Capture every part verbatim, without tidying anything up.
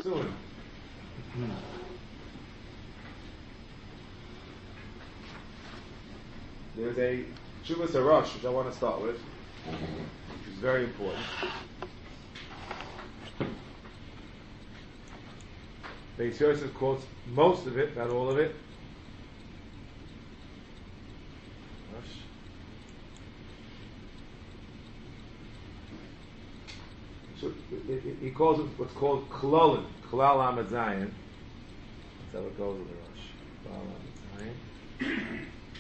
soon. There's a Shuvas Harosh, which I want to start with, which is very important. Beis Yosef quotes most of it, not all of it. So it, it, he calls it what's called Klolin, Klal Amad Zayin. That's how it goes in the Rosh. Klal Amad Zayin.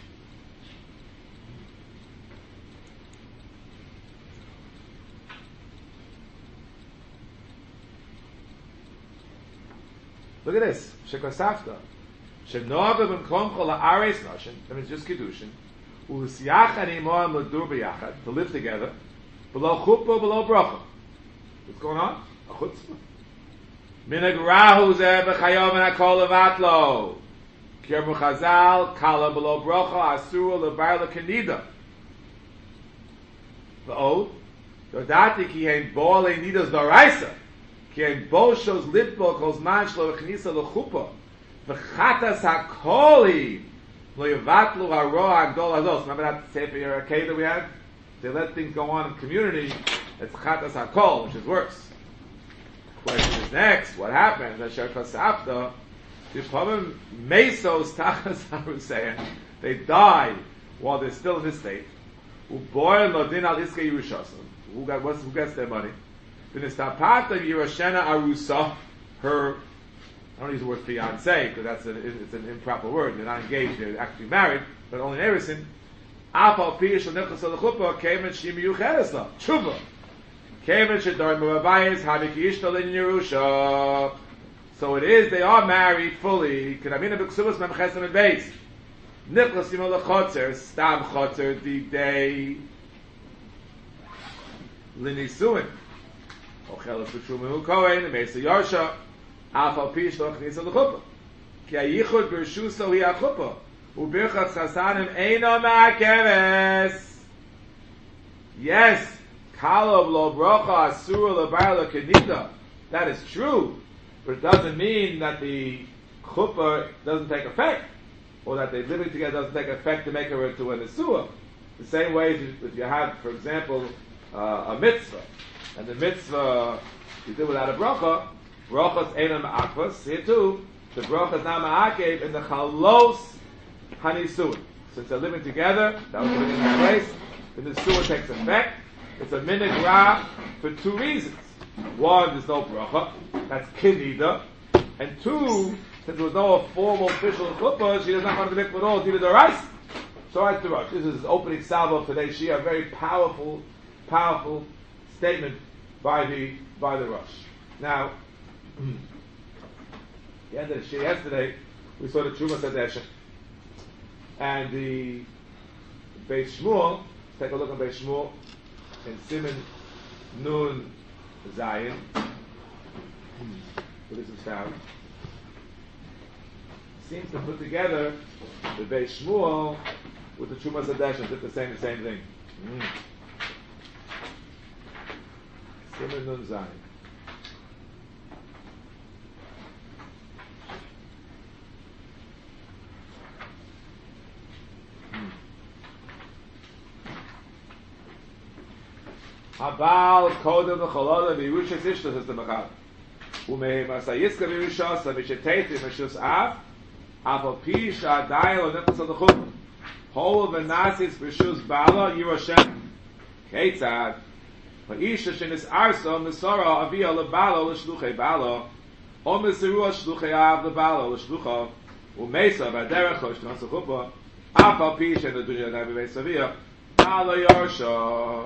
Look at this. Shekosafta. Shenoga b'mkom chol ha'aretz noshin. That means just kedushin. U'l'siyachan imoam l'dur b'yachad. To live together. Below chuppah, below bracha. What's going on? A chutzpah. Minag rahu zeh b'chayom and hakol levatlo. Kirmu chazal, kala below bracha, asura levar le'kenida. V'od. Yodati ki hein bo le'nidas d'oraisa. Ki ein boshos litbo kol zman shlo v'chnisa l'chuppah v'chatas hakoli lo yavatlu ha'roa agdol hazos. Remember that Sefer Yerakei that we had? They let things go on in community. It's chatas hakol, which is worse. Question is next, what happens? Asher kasafta yipavim mesos tachas harusein. They die while they're still in this state. Uboy lodin al iske Yerushalayim. Who got who gets their money? V'nistapata Yerushena Arusa, her, I don't use the word fiancé, because that's a, it's an improper word, they're not engaged, they're actually married, but only in Eresin, Apal Pish Nechas L'chuppah, Kemen Shim Yucheresla, Tshuva, Kemen Shedar Murabayis, Habik Yishtal in Yerusha. So it is, they are married fully, Kedamina B'Ksubas Mem Chesem and Beis, Nichlas Yimol L'chotzer, Stam Chotzer, the day, L'nisuin, Ochelas b'shumu kohen, Mesa Yarsha, Afal Pish lo chnisa l'chuppah. Ki hayichud b'rshuso hi ha'chuppah, u'birchat chasanim eino ma'akeres. Yes, kalov lo brocha asura l'bar lo kenita. That is true, but it doesn't mean that the chuppah doesn't take effect, or that they living together doesn't take effect to make her into an asura. The same way if you have, for example, uh, a mitzvah, and the mitzvah you do without a bracha, brachas einam akvas. Here too, the bracha is not ma'akev in the chalos hanisuin. Since they're living together, that was living in that place, the nisuin takes effect. It's a minhag ra for two reasons. One, there's no bracha, that's kinida, and two, since there was no formal official chuppah, she does not want to be mikvah at all. It's either the rice. So that's the rush. This is opening salvo of today's shia, a very powerful, powerful statement by the by the Rosh. Now, the end of the shir yesterday, we saw the Trumas Hadesha, and the Beis Shmuel. Let's take a look at Beis Shmuel in Siman Nun Zayin. Where this is found, seems to put together the Beis Shmuel with the Trumas Hadesha, they're saying the same thing. Mm. Siman Nun Zayin. Habal kodem l'choloda v'yirusha zishta says the Machal. Umehem asayiska v'yirusha sa v'sheteti v'shus av aval pi sha'adai lo nefas al-chum hol v'nasis v'shus bala yiroshem keitzad v'isha shenis arso misora avia lebala l'shluchei bala o misirua shluchei av lebala l'shlucha umesa v'aderech l'shnas al-chuppah aval pi she'nedunya adai v'beis avia bala yarsha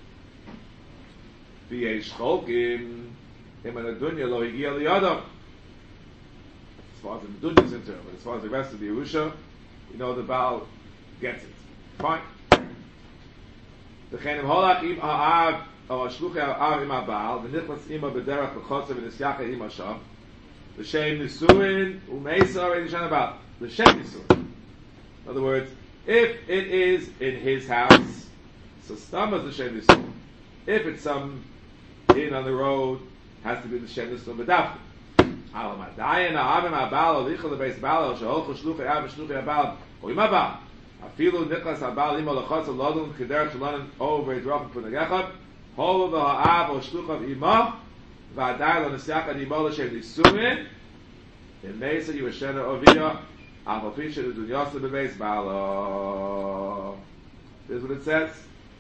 V'yesh cholkim him and Adunya lo higia liyadam. As far as the Adunya is concerned, but as far as the rest of the Yerusha, we know the Baal gets it. Fine. V'chenim holach im ha'av or shluchei ha'av im ha'Baal v'nichlas ima b'derech v'chotzer v'nisyacha im ha'sham l'shem nisuin u'meisa already shan ha'Baal l'shem nisuin. In other words, if it is in his house, so stam is l'shem nisuin. If it's some in on the road, has to be the Shem Nisuin B'dafka. Al madayin ha'avim ha'bal alicha lebeis bal sheholchu shluchei av shluchei ha'bal oim ha'bal afilu niklas ha'bal imo lachotz lodun keder shalonin over drop from the gechad holu v'ha'av o shluchav imah v'adai lo nesiachad imo l'shem nisuin in mesa yivashena oviyah al ha'pisha l'dunyasa bebeis bal. This is what it says.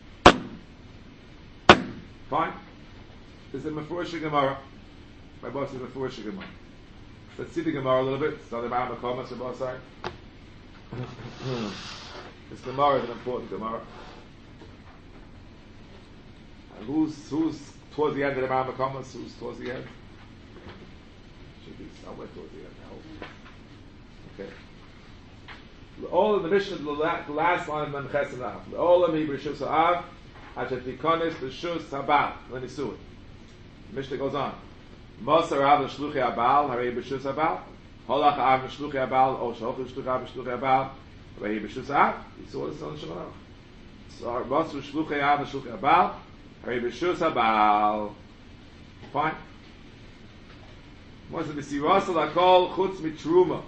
Fine. This is a Mefurish Gemara. My boss is a Mefurish Gemara. Let's see the Gemara a little bit. It's not about Makoma, so boss side. This Gemara is an important Gemara. And who's who's towards the end of the Mount Makoma? Who's towards the end? Should be somewhere towards the end. Okay. All of the Mishnah, the last line of Memches and Av. All of Hebrew Shus Av. Achetikonis l'shus habal. Let me see it. The Mishnah goes on. Moser av l'shluchi habal, harei b'shus habal. Holach av l'shluchi habal, o shoch l'shluchi av l'shluchi habal, harei b'shus av. You saw this on the Shemana. So Moser l'shluchi av l'shluchi habal, harei b'shus habal. Fine. Moser b'sirasa l'kol chutz mitruma.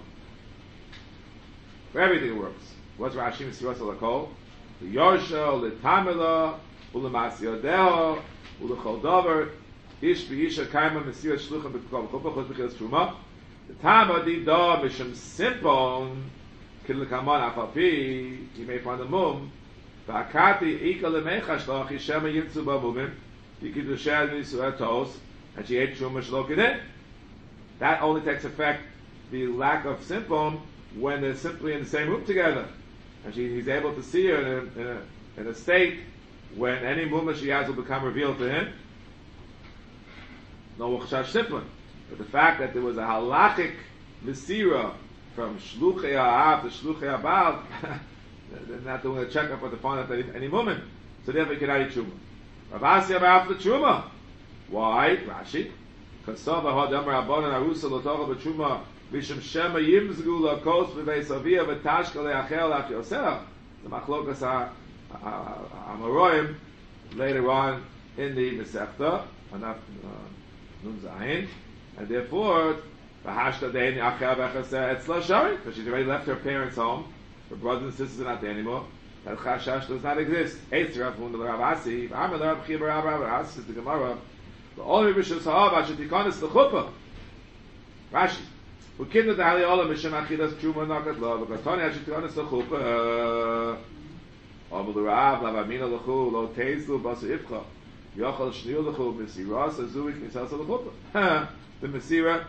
For everything it works. What's Rashi b'sirasa l'kol? L'yorsha, l'tamela, u'lemas yodeho, u'lechol dover, ish v'isha kaima mesira shlucha b'kol chuppah chutz b'chilas truma. The tama di da mishum simpon kidl kaman afapi. You may find the mum. V'akati ika lemecha shloch yishema yimtzu b'mumim. Yikidu shad nisua tos, and she ate truma shlokideh. That only takes effect, the lack of simpon, when they're simply in the same room together. And she, he's able to see her in a, in a, in a state when any mumma she has will become revealed to him. No chashash simplon. But the fact that there was a halachic mesira from shluchei ha'av to shluchei ha'bal, they're not doing a checkup for the find out any, any mummin. So therefore, he cannot eat truma. Rav Asi Amar after truma. Why? Rashi. Kasava hadamar abonan arusa lotocha b'truma. Mishum shema yimzgu lakos b'veis aviyah v'tashka le'achel lach yosef. The machlokas ha'amaroim later on in the Masechta, Anaf Nun Zayin, and therefore v'hashta dein achel v'chaseh etzla shari, because she's already left her parents' home, her brothers and sisters are not there anymore. That chashash does not exist. Eitz Rav Huna l'Rav Asi, v'amar l'Rav Chiya b'Rav Rav Asi, says the Gemara. The only rishus ha'av ashetikonis l'chuppah. Rashi. We kinder the Hali Olam Mishem Achidas Truma Nakat Lo because Tony Ashitikonis L'chuppah Amal Rav Lav Amina L'chu Lo Teizlu Basu Ifcha Yochel Shniu L'chu Mesira Sazuik Nisasa L'chuppah. The Mesira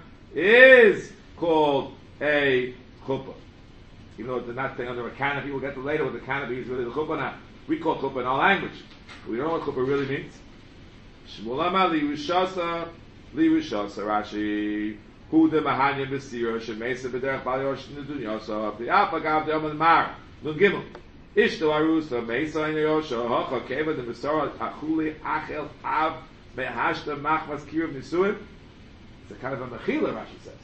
is called a chuppah. Even though it's not thing under a canopy, we'll get to later what the canopy is really the chuppah now. We call chuppah in our language. We don't know what chuppah really means. Shmuel Amar Li Rishasa Li Rishasa Rashi Who the Mahanya Mesira Shemesa B'derech Bal Yosh Nidunyasa the Apagav the Oman Mar Nun Gimel Ishto Arusa Mesa in Yosha Hocha Keva the Mesara Achuli Achel Av Mehashta Machmas Kiruv Nisuim. It's a kind of a mechila, Rashi says.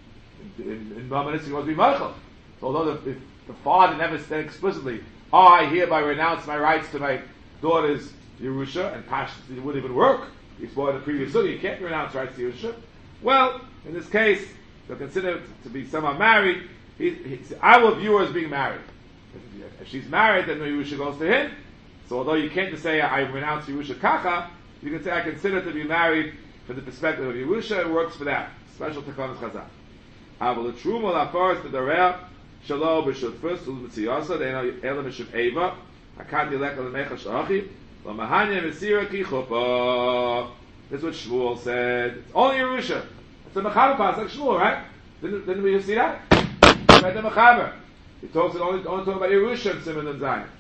In in Bamanis he was be Malchal. So although the, the, the father never said explicitly, "Oh, I hereby renounce my rights to my daughter's Yerusha," and Pash it wouldn't even work. He's born in the previous sugi. You can't renounce rights to Yerusha. Well, in this case, they're considered to be someone married. He, he, I will view her as being married. If, if she's married, then the Yerusha goes to him. So although you can't just say, I renounce Yerusha Kacha, you can say, I consider to be married from the perspective of Yerusha. It works for that. Special Tekanos Chazal. Aval Truma Lafars to the Reah, Shalom B'Shutfus, Ulmitziyasa, they know Elam B'Shuv Eva, Akad Yilek Alemecha Shachi, Lamahanya Mesira Ki Chuppah. This is what Shmuel said. It's only Yerusha. It's a Mechaber pass like Shmuel, right? Didn't, didn't we just see that? Right, the Mechaber. He talks only, only talking about Yerusha and Simon and Zion.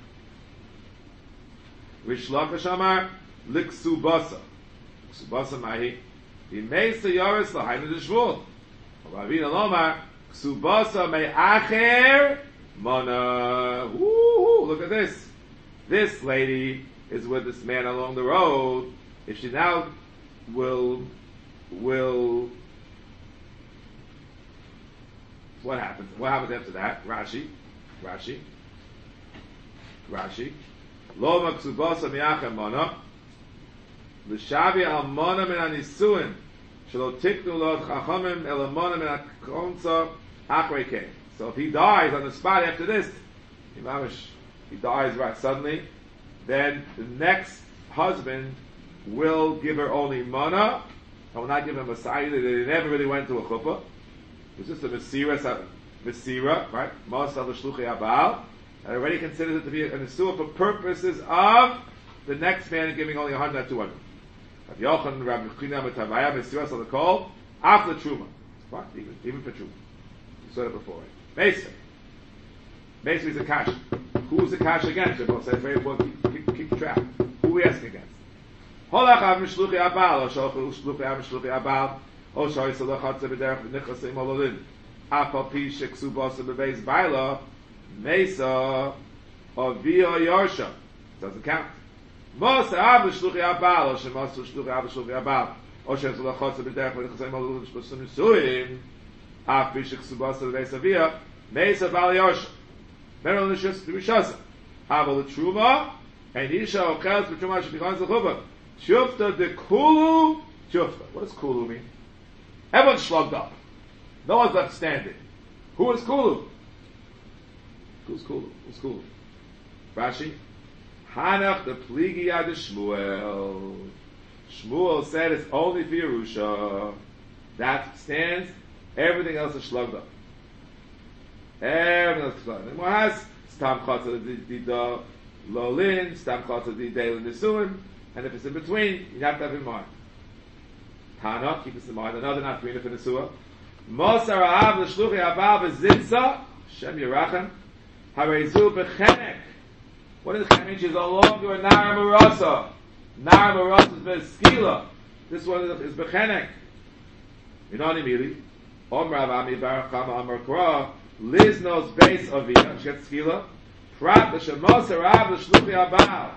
Rish Lakish Amar, Liksubasa. Liksubasa Mahi. He makes the Yoris Lahainu de Shmuel. Ravina Lomar, Ksubasa Me'acher Mana. Woo! Look at this. This lady is with this man along the road. If she now will, will, what happens? What happens after that? Rashi, Rashi, Rashi. Loma Ksubasa Me'acher Mana. L'shavi al Mana min anisuin. Shelo tiknu lo chachamim elamonim and akonsa achrei kein. So if he dies on the spot after this, he dies right suddenly, then the next husband will give her only mana, and will not give him a side. They never really went to a chuppah. It was just a mesira, mesira, right? Most of the shluchei abal, and already considers it to be an isur for purposes of the next man giving only one hundred, not two hundred. Rabbi Yochanan, Rabbi China, Matavaya, mesira, so the call after truma, right? Even even for truma, you saw it before, right? Basically, basically it's a kash. Who is the kash against? We'll say very important. Keep, keep track. Who are we asking against? Holach av mishluchi abal, or shalach mishluchi av mishluchi abal, or shal yisalach hatze b'derech v'nichasim ololin, afal pi sheksu basa b'beis baila, mesa, or via yarsha. Doesn't count. Mos av mishluchi abal, or shemas mishluchi av mishluchi abal, or shal yisalach hatze b'derech v'nichasim ololin, shpasum nisuim, af pi sheksu basa b'beis avia, mesa bal yarsha. Meron l'shus t'rishasa. Aval l'truma, and isha ocheles b'truma shebichon z'chuvah. Shufta de kulu, shufta. What does kulu mean? Everyone's slugged up. No one's left standing. Who is kulu? Who's kulu? Who's kulu? Rashi? Hanach the pligi ad Shmuel. Shmuel said it's only for Yerusha. That stands. Everything else is slugged up. Everything else is slugged up. What has stam chata di da lolin, stam chata di daily nisuim. And if it's in between, you have to have in mind. Tana, keep this in mind. Another not green for the Surah. Mosar Av l'shluchi abal b'zitza, Shem Yerachem, hareizu b'chenek. What does that mean? She's no longer a Nara Marasa. Nara Marasa is b'skila. This one is b'chenek. You know what I mean? Om Rav Ami Baruch Chama Amar Kra, Liznos base Avia, she gets skila. Prat l'shem Mosar Av l'shluchi abal.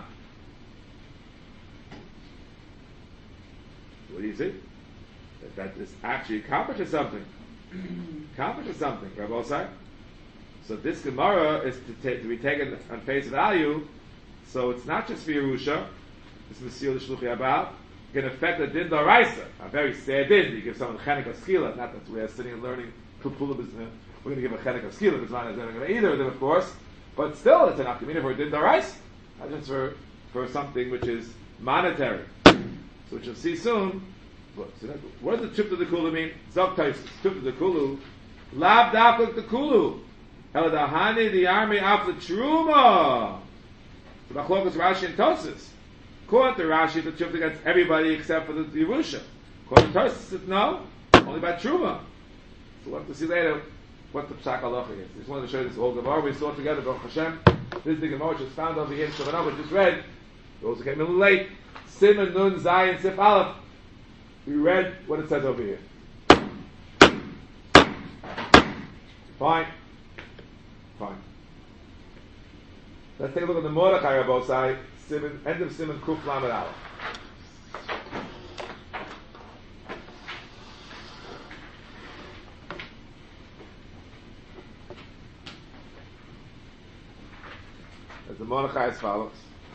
What do you see? That, that this actually accomplishes something. accomplishes something, Rabbi Osai. So this Gemara is to, ta- to be taken on face value. So it's not just for Yerusha. This Mesilas Shluchei Abal can affect a din d'oraisa, a very sad din. You give someone chenek of skila. Not that we're sitting and learning kupula business. We're going to give a chenek of skila. It's not going to either of them, of course. But still, it's an afkamina for a din d'oraisa. Not just for for something which is monetary. So which you'll see soon. So that, what does the trip to the kulu mean? Zok Taisus, trip to the kulu. Lab daflik the kulu. El dahani the army of the truma. So Bachlokas Rashi and Tosis. According to Rashi, the trip against everybody except for the Yerusha. According to Tosis, said no, only by truma. So we'll have to see later what the Psak Halacha is. I just wanted to show you this whole Gemara. We saw together, Baruch Hashem. This is the Gemara which is found over here in Shavanah, we just read. We also came a little late. Simon Nun Zayin Sif Aleph. We read what it says over here. Fine. Fine. Let's take a look at the Mordechai Rabbosai, Simon, end of Simon Kuf Lamed Aleph. As the Mordechai as follows.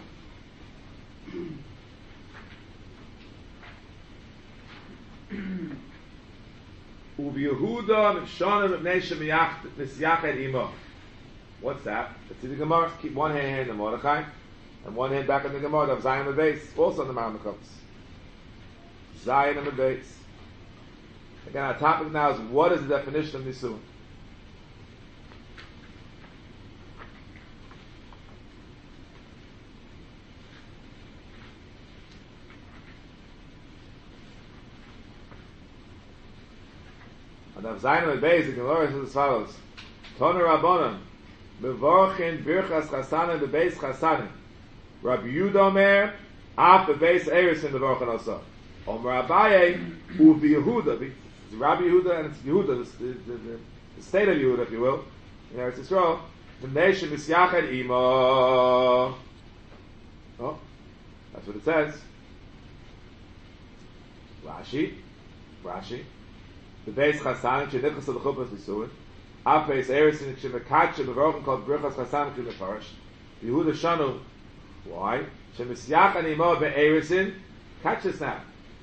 Ubiyehuda Mishana Mepnei Misyached Imo. What's that? Let's see the Gemara. Keep one hand in the Mordechai and one hand back in the Gemara of Zion and the base. Also on the Mount Mekops. Zion and the base. Again, our topic now is what is the definition of Nisuin? And of Zion and the base, the Gemara says as follows: Toner Rabbanan, Mevorchin Birchas Chasanim the base Chasanim. Rabbi Yehuda Omer, Af the base Erisin the Mevorchin also. Omer Abaye, Uvi Yehuda. It's Rabbi Yehuda and it's Yehuda, the, the, the, the state of Yehuda, if you will. In Eretz Yisrael, the nation Misyached Imo. Oh, that's what it says. Rashi, Rashi. The base Chasanim, Shenichas of the Chuppahs Nisuin. Apes Erisin, Shemekatche, Mevorchin called Birchas Chasanim to the Parish. Yehuda Shanu. Why? Shemisyached Imo be'erisin. Catch this now.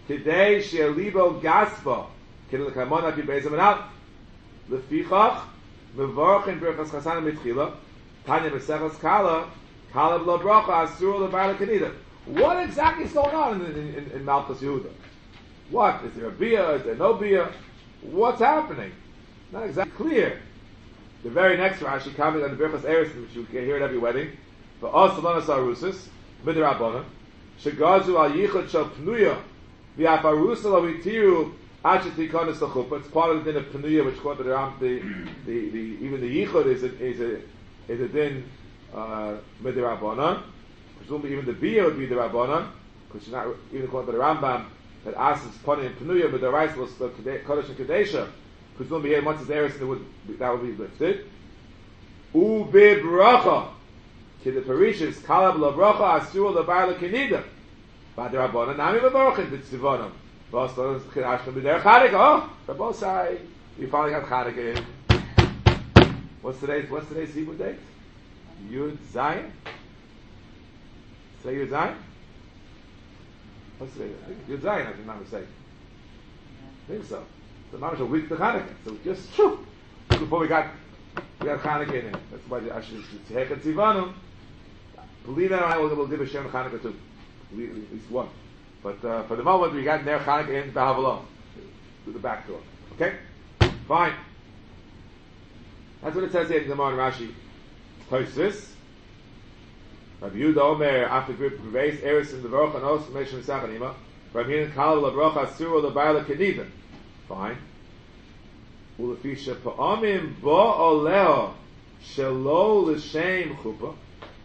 Today she'elibo gaspa kidel kamona ki bezem anal lefichach mevorchin berachas chasanim mitchila tanya mesechas kala kala b'lo bracha asur lebayla kanida. What exactly is going on in, in, in, in Malchus Yehuda? What? Is there a bia? Is there no bia? What's happening? Not exactly clear. The very next Rashi coming on the Birchas Eris, which you can hear at every wedding, for us Salonas Arusis, Midrabbanan, Shegazu al Yichud Shel Pnuya, V'af Arusa Lo V'tiru Achet Tikonis L'Chuppah. It's part of the din of Pnuya, which quoted around the, the, the, even the Yichud is a, is a, is a din, uh, Midrabbanan. Presumably even the Bia would be the Rabbanan, because she's not even according to the Rambam, that asks Pani and Pnuya, but the rice was the Kodesh and Kadesha. Presumably here, once it's Eris, that would be, that would be lifted. U be bracha to the Parishas Kalab la bracha asur la bar la kenida. But the Rabbanan nami bevorchin b'tzivonim. V'aston chidashtem b'der Chanukah. Oh, Rabbosai, you finally got Chanukah in. What's today's What's today's Hebrew date? Yud Zayin. Say Yud Zayin. What's today? Yud Zayin, if I'm not mistaken. I think so. The Mamash a week to Chanukah. So just phew, before we got we got Chanukah in it. That's why I should take a Tzivanu. Believe it or not, we'll, we'll give a Shem Chanukah too. At least one. But uh, for the moment, we got their Chanukah in Bahavalon. Through the back door. Okay? Fine. That's what it says here in Gemara and Rashi. Tosfos. Rabbi Yehuda Omer, after group of Reis, Eris in the Baruch, and also Meshach Misachanima. Rabbi Yehuda Kal LaBrocha Asur LaBayla Kenida. Fine. Ulefisha Pa'amim Ba'oleo Shelo L'Shem Chuppah.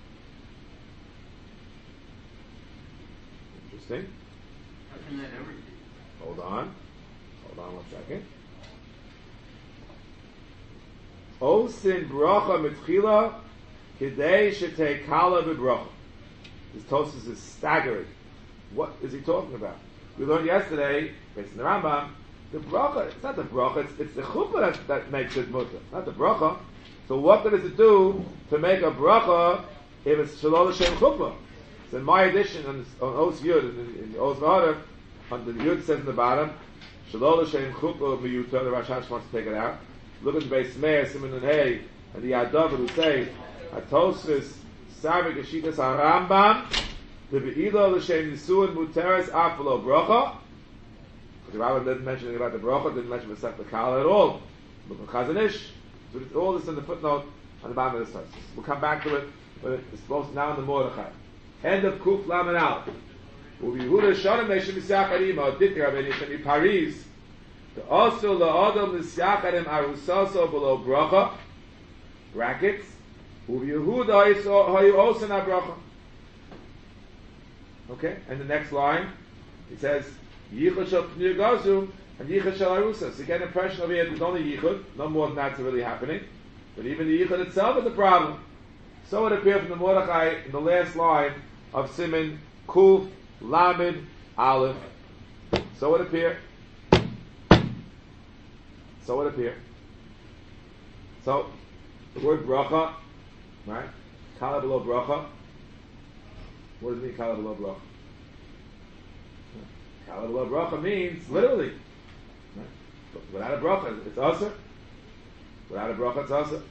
Interesting. How can that ever be? Hold on. Hold on one second. Osin Bracha Mitchila Kidei Shetei Kala B'Bracha. This Tosfos is staggering. What is he talking about? We learned yesterday, based on the Rambam, the bracha, it's not the bracha, it's, it's the chuppah that, that makes it mutter, not the bracha. So what does it do to make a bracha if it's shalol l'shem chuppah? So in my edition, on, on Os Yud, in, in the Os V'Harav, on the Yud says in the bottom, shalol l'shem chuppah miyuta, the Rosh Hashanah wants to take it out. Look at the Beis Meir, Simon and Hay, and the Yadav who say, Atosfos, Sarvik Ashitas HaRambam, the Be'ilo l'shem nisuin muteres afalo bracha. The Rambam didn't mention anything about the bracha, didn't mention the Sefta Kala at all. Look at Chazon Ish. So it's all this in the footnote on the bottom of this text. We'll come back to it, but it's supposed to now in the Mordechai. End of Kuf Laman Al. Uvi Yehuda Shonim Neshim Misyacharim, Dikra Benishani Paris. The also La'adam Misyacharim Arusaso below bracha. Brackets. Uvi Yehuda Hayu Osan HaBracha. Okay, and the next line, it says, Yichud shel Pnei Gazu and Yichud shel Arusa. So you get an impression over here there's only Yichud, no more than that's really happening. But even the Yichud itself is a problem. So it appeared from the Mordechai in the last line of Siman Kuf Lamed Aleph. So it appeared. So it appeared. So the word bracha, right? Kala below bracha. What does it mean, Kala below bracha? Kala below bracha means literally. Right? But without a bracha, it's asur. Without a bracha, it's asur.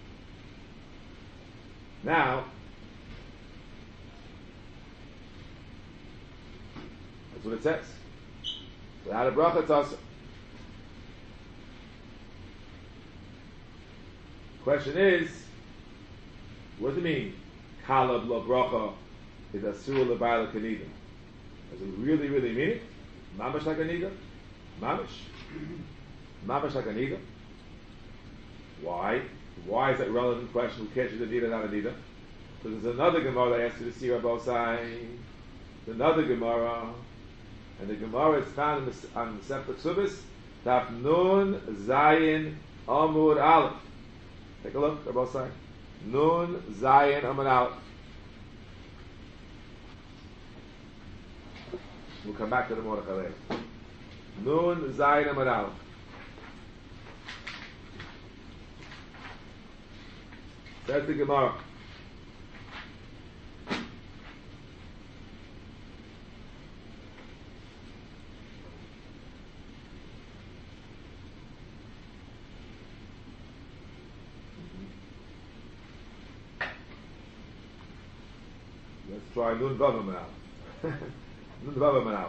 Now, that's what it says. Without a bracha, it's asur. Question is, what does it mean? Kala below bracha is asur l'bayla kanida. Does it really, really mean it? Mamash like a nida? Mamash? Mamash like a nida? Why? Why is that relevant question? Who cares if the nida not a nida? Because there's another Gemara that asks you to see Rabbosai. There's another Gemara. And the Gemara is found in the, on the Sefer Ksubis. Taf Nun Zayin Amud Aleph. Take a look, Rabbosai. Nun Zayin Amud Aleph. We'll come back to the Mordechai later. Nun Zayin Amud Aleph. Says the Gemara. Let's try Nun Bava Manal. Nun Bava Manal.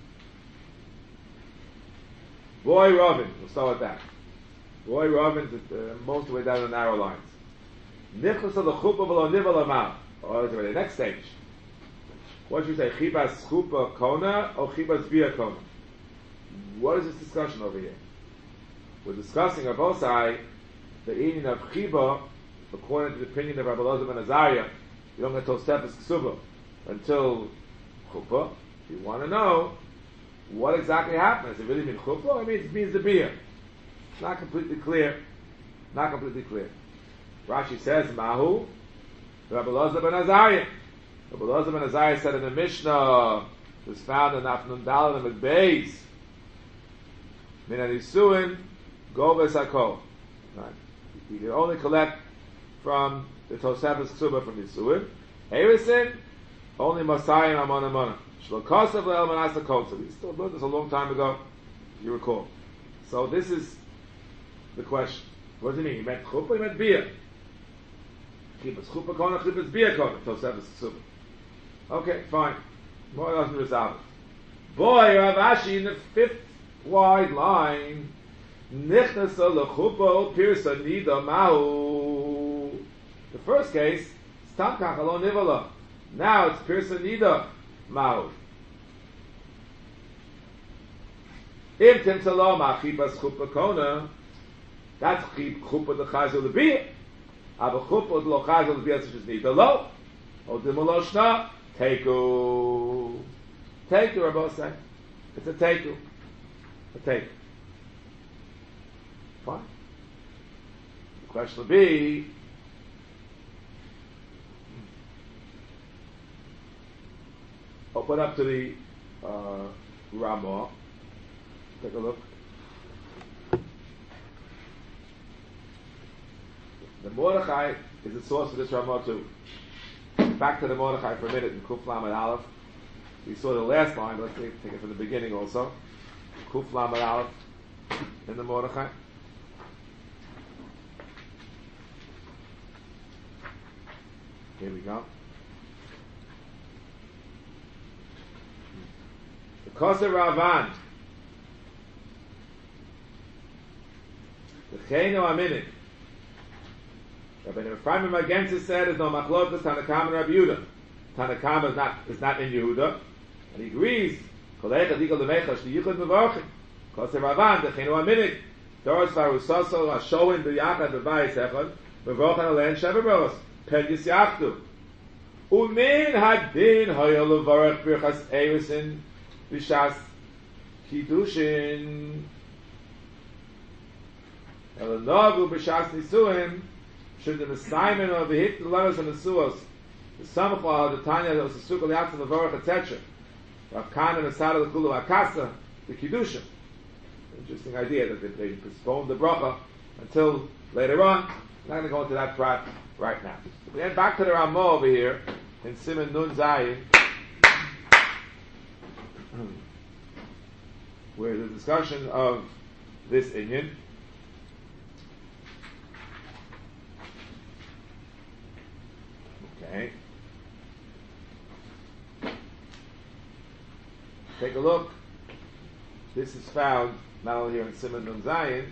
Boy Robin, we'll start with that. Boy Robin, uh, most of the way down the narrow lines. Nichlas of the chuppah v'lo nivel amal. Or the next stage. What should we say? Chibas chuppah kona or chibas bia kona? What is this discussion over here? We're discussing on both sides the meaning of chiba according to the opinion of Rabbi Elazar ben Azariah. You don't get Tosefes Ksuba until chuppah. You want to know what exactly happened. Does it really mean chuppah or it means, it means the beer? It's not completely clear. Not completely clear. Rashi says, Mahu, Rabbi Elazar ben Azariah. Rabbi Elazar ben Azariah said in the Mishnah, it was found in Afnun Daled and Beis, Min Anisuin, Govas Hakol. Right. You can only collect from the Tosefes Ksuba from Yisuin. Erisin, only Masayim Amon Amon. Shlokosav le'el manasa kotza. We still learned this a long time ago, if you recall. So this is the question. What does it mean? He meant chuppah, he meant beer. Chibas chuppah kona, chibas beer kona. Tosefes Ksuba. Okay, fine. More doesn't resolve it. Boy, Rav Ashi in the fifth wide line. Nichnasa lechuppah pirsa nida mahu. The first case, stam kachalo nivala. Now it's pirsa nida mahu. If tim saloma chibas chuppah kona, that's chuppah the chazul the beer. Aber chuppah the lo chazul the beer such as nida lo. O dimoloshna teiku. Teiku, Rabbi say. It's a teiku. A teiku. Fine. The question will be, open up to the uh, Ramah. Take a look. The Mordechai is the source of this Ramah too. Back to the Mordechai for a minute in Kuf Lamed Aleph. We saw the last line, but let's take, take it from the beginning also. Kuf Lamed Aleph in the Mordechai. Here we go. The Koser Ravan. The Cheno Aminik. Rabbi Ephraim Magensis said, "There's no machlokas Tanakam and Rabbi Yehuda. Tanakam is not is not in Yehuda, and he agrees. Kolecha dikol lemecha shliyichud mevarchim. Koser Ravan the Cheno Aminik. Doros varusaso hashoin b'yachad b'bayis echad mevarchan alein sheva bros pen yisyachtu. Umin hadin hayol levarach birchas erisin b'shas kiddushin. Elanagu b'shas nisuim." Should the Messiah or the hit the letters and the suos, the Samachla, the Tanya, the Sukha, the Yatsa, the Vorach, et cetera. Rav Kana, the Sada, the Kulu, Akasa, the Kiddusha. Interesting idea that they, they postponed the bracha until later on. I'm not going to go into that part right now. So we head back to the Ramah over here in Siman Nun Zayin, where the discussion of this inyan. Okay. Take a look. This is found not only here in Siman Nun Zayin.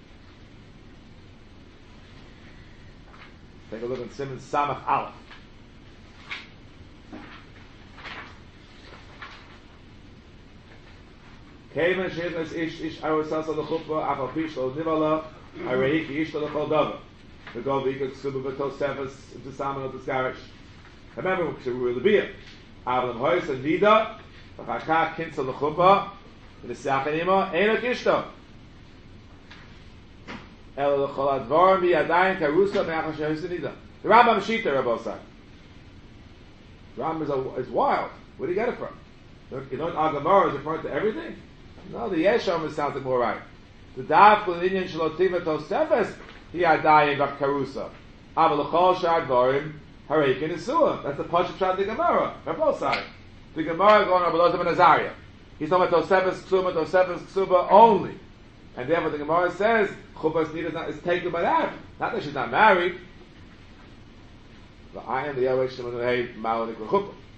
Take a look in Siman Samach Aleph. Keivan sheitnas ish ish arosasa l'chupva afal pish lo nivala areiki ish lo l'chol dava. The go v'ikot ksuba v'tos tefes into salmon of the skarish. Remember, we were the beer. Avlam hois and nida v'chakach kinsa l'chupva v'nisach anima eina kishto. El l'chol advarim b'yadayin karusa me'achas shehois nida. The Rambam Shita, Rabbi Osai. The Rambam is, a, is wild. Where do you get it from? You know, Agamara is referring to everything? No, the Yeshom sounds like more right. The Daf Kulinian Shalotiva Tosefes, he had dying of Karusa. Avalachol Shad Varim, Harekin Isua. That's the Pashat Shad the Gemara. From both sides. The Gemara going on Abelazar ben Azariah. He's talking about Tosefes Ksuba, Tosefes Ksuba only. And therefore the Gemara says, Chubas Nida is, not, is taken by that. Not that she's not married. But I am the Yahweh Shemon Hey Ma'onik L'Chuppah.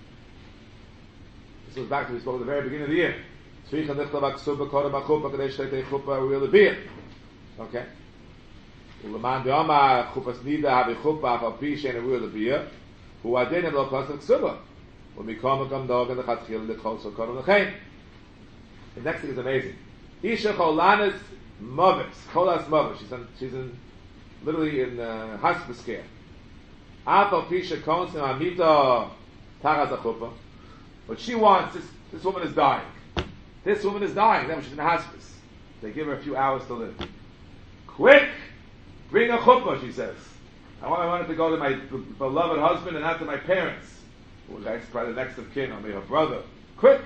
goes back to we spoke at the very beginning of the year. Tzricha nichtav aksuba kodem achupa kadesh teitei chupa real beer. Okay. Uleman de'ama chupas nida havi chupa afal pi shein real beer. Hu adenim lo kosev ksuba. U'mikom agam dog and the chatchil lechol so kodem lechein. The next thing is amazing. Isha cholanis movis, cholas movis. She's in, she's in, literally in uh, hospice care. Afal pisha konsim amita taras achupa. But she wants, this, this woman is dying. This woman is dying. Then she's in hospice. They give her a few hours to live. Quick! Bring a chuppah, she says. I want, I wanted to go to my b- beloved husband and not to my parents. Who was actually probably the next of kin, or maybe her brother. Quick!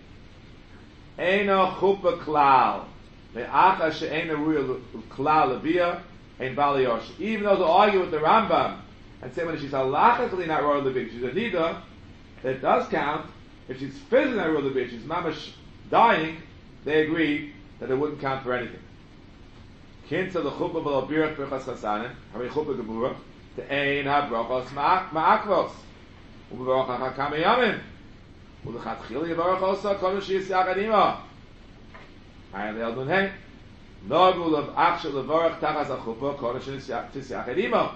Eina chuppah klal. Me'acha she'eina ruya klal leviyah ein bali yosh. Even though they argue with the Rambam and say when she's halachically not royal leviyah, she's a nida, it does count. If she's physically not royal leviyah, she's mamash dying, they agree that it wouldn't count for anything. Kinta the chuppah b'lo birach birchas chasanim, hari chuppah gebura, to ein ha-brachos ma'akvos, u'bevarach ha-chakam yamim, u'lechatchil yivarach osa kol shiyis yachadima. Ayin le'el nun hey, nogu l'v'achshel levarach tachas ha-chuppah kol shiyis yachadima.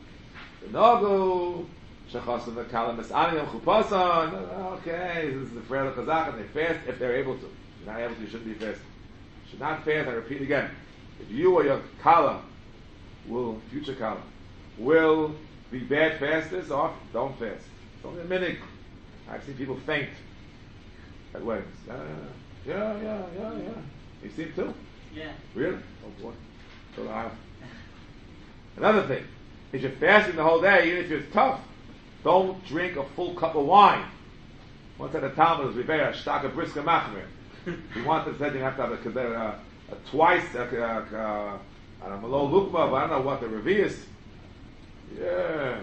Nogu shechasav v'kalam es'anim chupasan. Okay, this is the prayer of the Chazak, and they fast if they're able to. If you're not able to, you shouldn't be fasting. You should not fast. I repeat again. If you or your kala will, future kala, will be bad fasters, off, don't fast. It's only a minute. I've seen people faint at weddings. Uh, yeah, yeah, yeah, yeah. You see them too? Yeah. Really? Oh boy. So do I. Another thing. If you're fasting the whole day, even if you're tough, don't drink a full cup of wine. Once at a time, it was Rivera, Shtaka Briska Machmer. He wanted to say you have to have a, a, a twice, a, a, a, a Malo Lukma, but I don't know what the Revius. Yeah.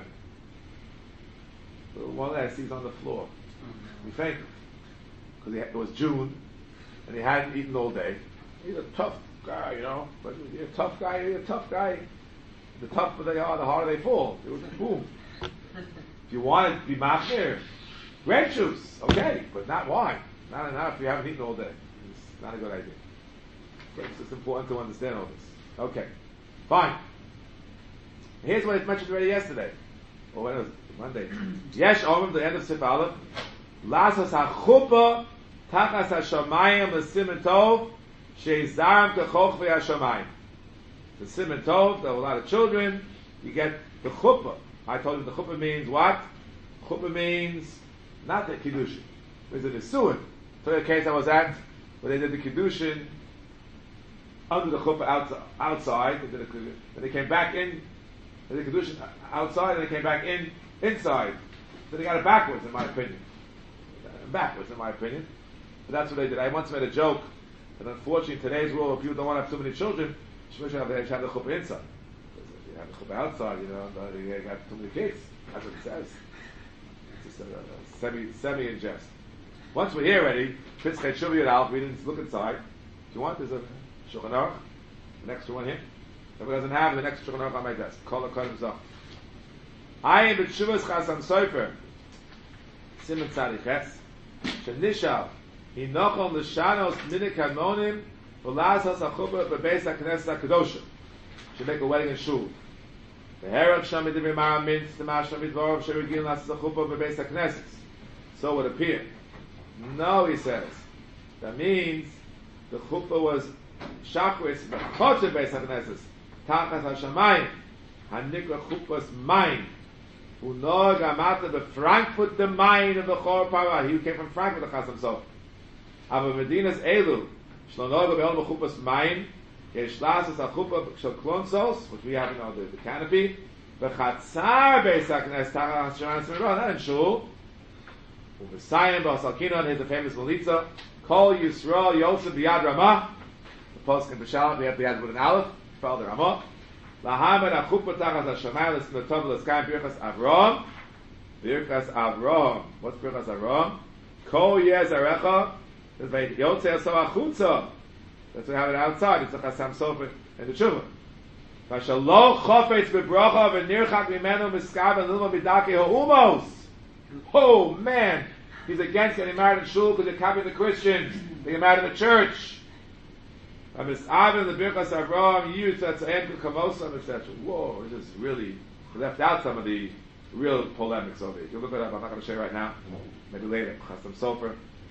So one day I see he's on the floor. We fainted. Because it was June, and he hadn't eaten all day. He's a tough guy, you know. But you're a tough guy, you're a tough guy. The tougher they are, the harder they fall. It was boom. If you want to be machmir, grape juice, okay, but not wine. Not enough if you haven't eaten all day. It's not a good idea. So it's just important to understand all this. Okay, fine. Here's what I mentioned already yesterday. Or when it was Monday. Yesh omim, the end of Sif Aleph. Lasas ha-chuppah tachas ha-shamayim l'simen tov she'izarem kechoch v'yashamayim. The simen tov, there are a lot of children, you get the chuppah. I told you the chuppah means what? Chuppah means not the kiddushin. It was a nisuin. So the case I was at, where they did the kiddushin under the chuppah outside, outside they did a, then they came back in, they did the kiddushin outside, and they came back in, inside. So they got it backwards, in my opinion. Backwards, in my opinion. But that's what they did. I once made a joke, and unfortunately in today's world, people don't want to have too many children, you should have, have the chuppah inside. You have the chuppah outside, you know, you have too many kids. That's what it says. It's just a, a semi, semi in jest. Once we're here already, Pitzchet Shuvi Yud Aleph, we didn't look inside. If you want, there's a Shulchan Aruch, the next one here. If it doesn't have, the next Shulchan Aruch on my desk. Call the Kohen Zach. I am B'Tshuvas Chasam Sofer, Simon Tzadi Ches, Shenishal, Hinochon L'Shanos Minik Hamonim, V'Lasas HaChubah B'Beis HaKnesset HaKadoshim. Should make a wedding in Shul. The Herach Shami Divrei Mara Mintz, the Mashma Midvorov, Sherigil Lasas HaChubah B'Beis HaKnesset. So it would appear. No, he says. That means the chuppah was shachris, the chotzer Beis HaKnesset, Tachas HaShamayim, HaNikra chuppah's mine. Unog Amata the Frankfurt the mine of the Chor Parah. He came from Frankfurt, the Chasam Sof. Aber Medina's Elu, Shlonog Be'el Mechuppah's mine, Yesh Lasas HaChuppah Shel Klonsos, which we have in all the, the canopy, V'chatzar Beis HaKnesset, Tachas HaShamayim Smirah, not in Shul. Uv'sayim B'Asalkinon, here's the famous Melitza, Kol Yisrael Yosef B'Yad Ramah, the post in B'Shalom, we have B'Yad with an Aleph, Father Ramah, Lahamed HaChuppah Tachas HaShamayim, L'Smotov L'Skayim Birchas Avrom, Birchas Avrom, what's Birchas Avrom? Kol Yezarecha, Yotzei So Achutza, that's what we have it outside, it's a Chasam Sofer in the Tshuva. V'shaloch Chofetz B'Bracha V'nirchak Mimenu Miskav V'Lilma B'Dakei Ha'umos. Oh man, He's against getting married in shul because they're copying the Christians. They get married in the church. Whoa, this is really, he left out some of the real polemics over it. If you look it up, I'm not going to show you right now. Maybe later. Chasam Sofer.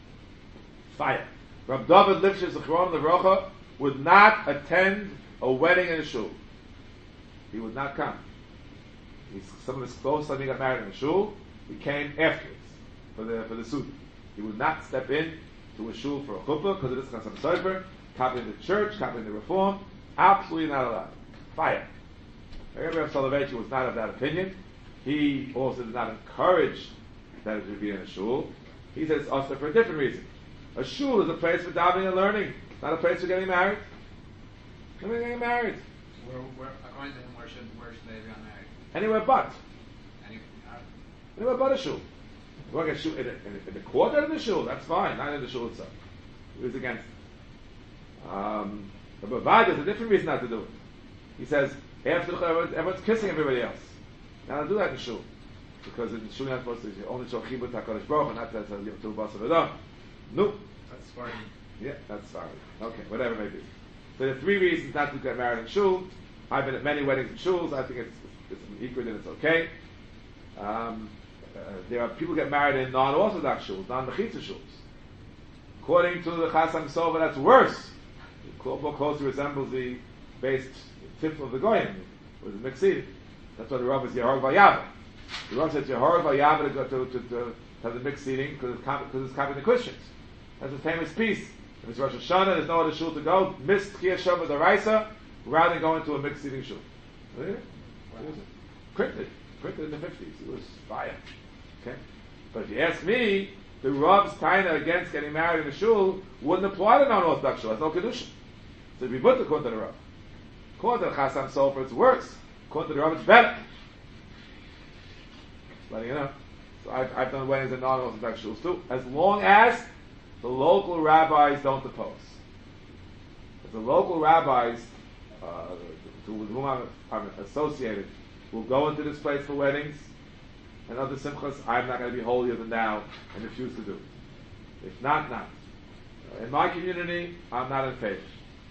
Fire. Rab David Lifshitz Zichron Levrocha would not attend a wedding in a shul. He would not come. He's, some of his close son he got married in a shul. He came afterwards for the for the suit. He would not step in to a shul for a chuppah because it is Chasam Sofer, copying the church, copying the reform. Absolutely not allowed. Fire. Rabbi Soloveitch was not of that opinion. He also did not encourage that it should be in a shul. He says it's also for a different reason. A shul is a place for davening and learning, not a place for getting married. Somebody getting married. Where, where, according to him, where should, where should they be on married? Anywhere but. Any, uh, Anywhere but a shul. You want to get shul in, a, in, a, in the court or in the shul, that's fine, not in the shul itself. He was against it. Um, but Bavad is a different reason not to do it. He says, after everyone's, everyone's kissing everybody else. Now don't do that in shul. Because in shul you're not supposed to only show chibut HaKadosh Baruch and not to to Basa V'Adam. No. That's Sfardi. Yeah, that's Sfardi. Okay, whatever it may be. So there are three reasons not to get married in shul. I've been at many weddings in shuls. I think it's, it's, it's equal and it's okay. Um, uh, there are people get married in non-Orthodox shuls, non-Mechitza shuls. According to the Chasam Sofer, that's worse. It more closely resembles the based tip of the Goyim, with the Mexid. That's why the Rav is Yehor Vayava. The Rav says Yehor Vayava to go to, to, to have the mixed seating because it's, because it's copying the Christians. That's a famous piece. If it's Rosh Hashanah, there's no other shul to go. Missed Kiyah Shabbat D'Oraisa rather than going to a mixed seating shul. Really? Wow. Printed. Printed in the fifties. It was fire. Okay? But if you ask me, the Rav's taina against getting married in a shul wouldn't apply to non-Orthodox shul. That's no Kedusha. So if you put the according to the Rav. According to the Chasam Sofer, it's worse. According to the Rav, it's better. Just letting you know. So I've, I've done weddings in non-Orthodox shuls too, as long as the local rabbis don't oppose. If the local rabbis uh, to, with whom I'm, I'm associated will go into this place for weddings and other simchas, I'm not going to be holier than thou and refuse to do it. If not, not. In my community, I'm not in favor.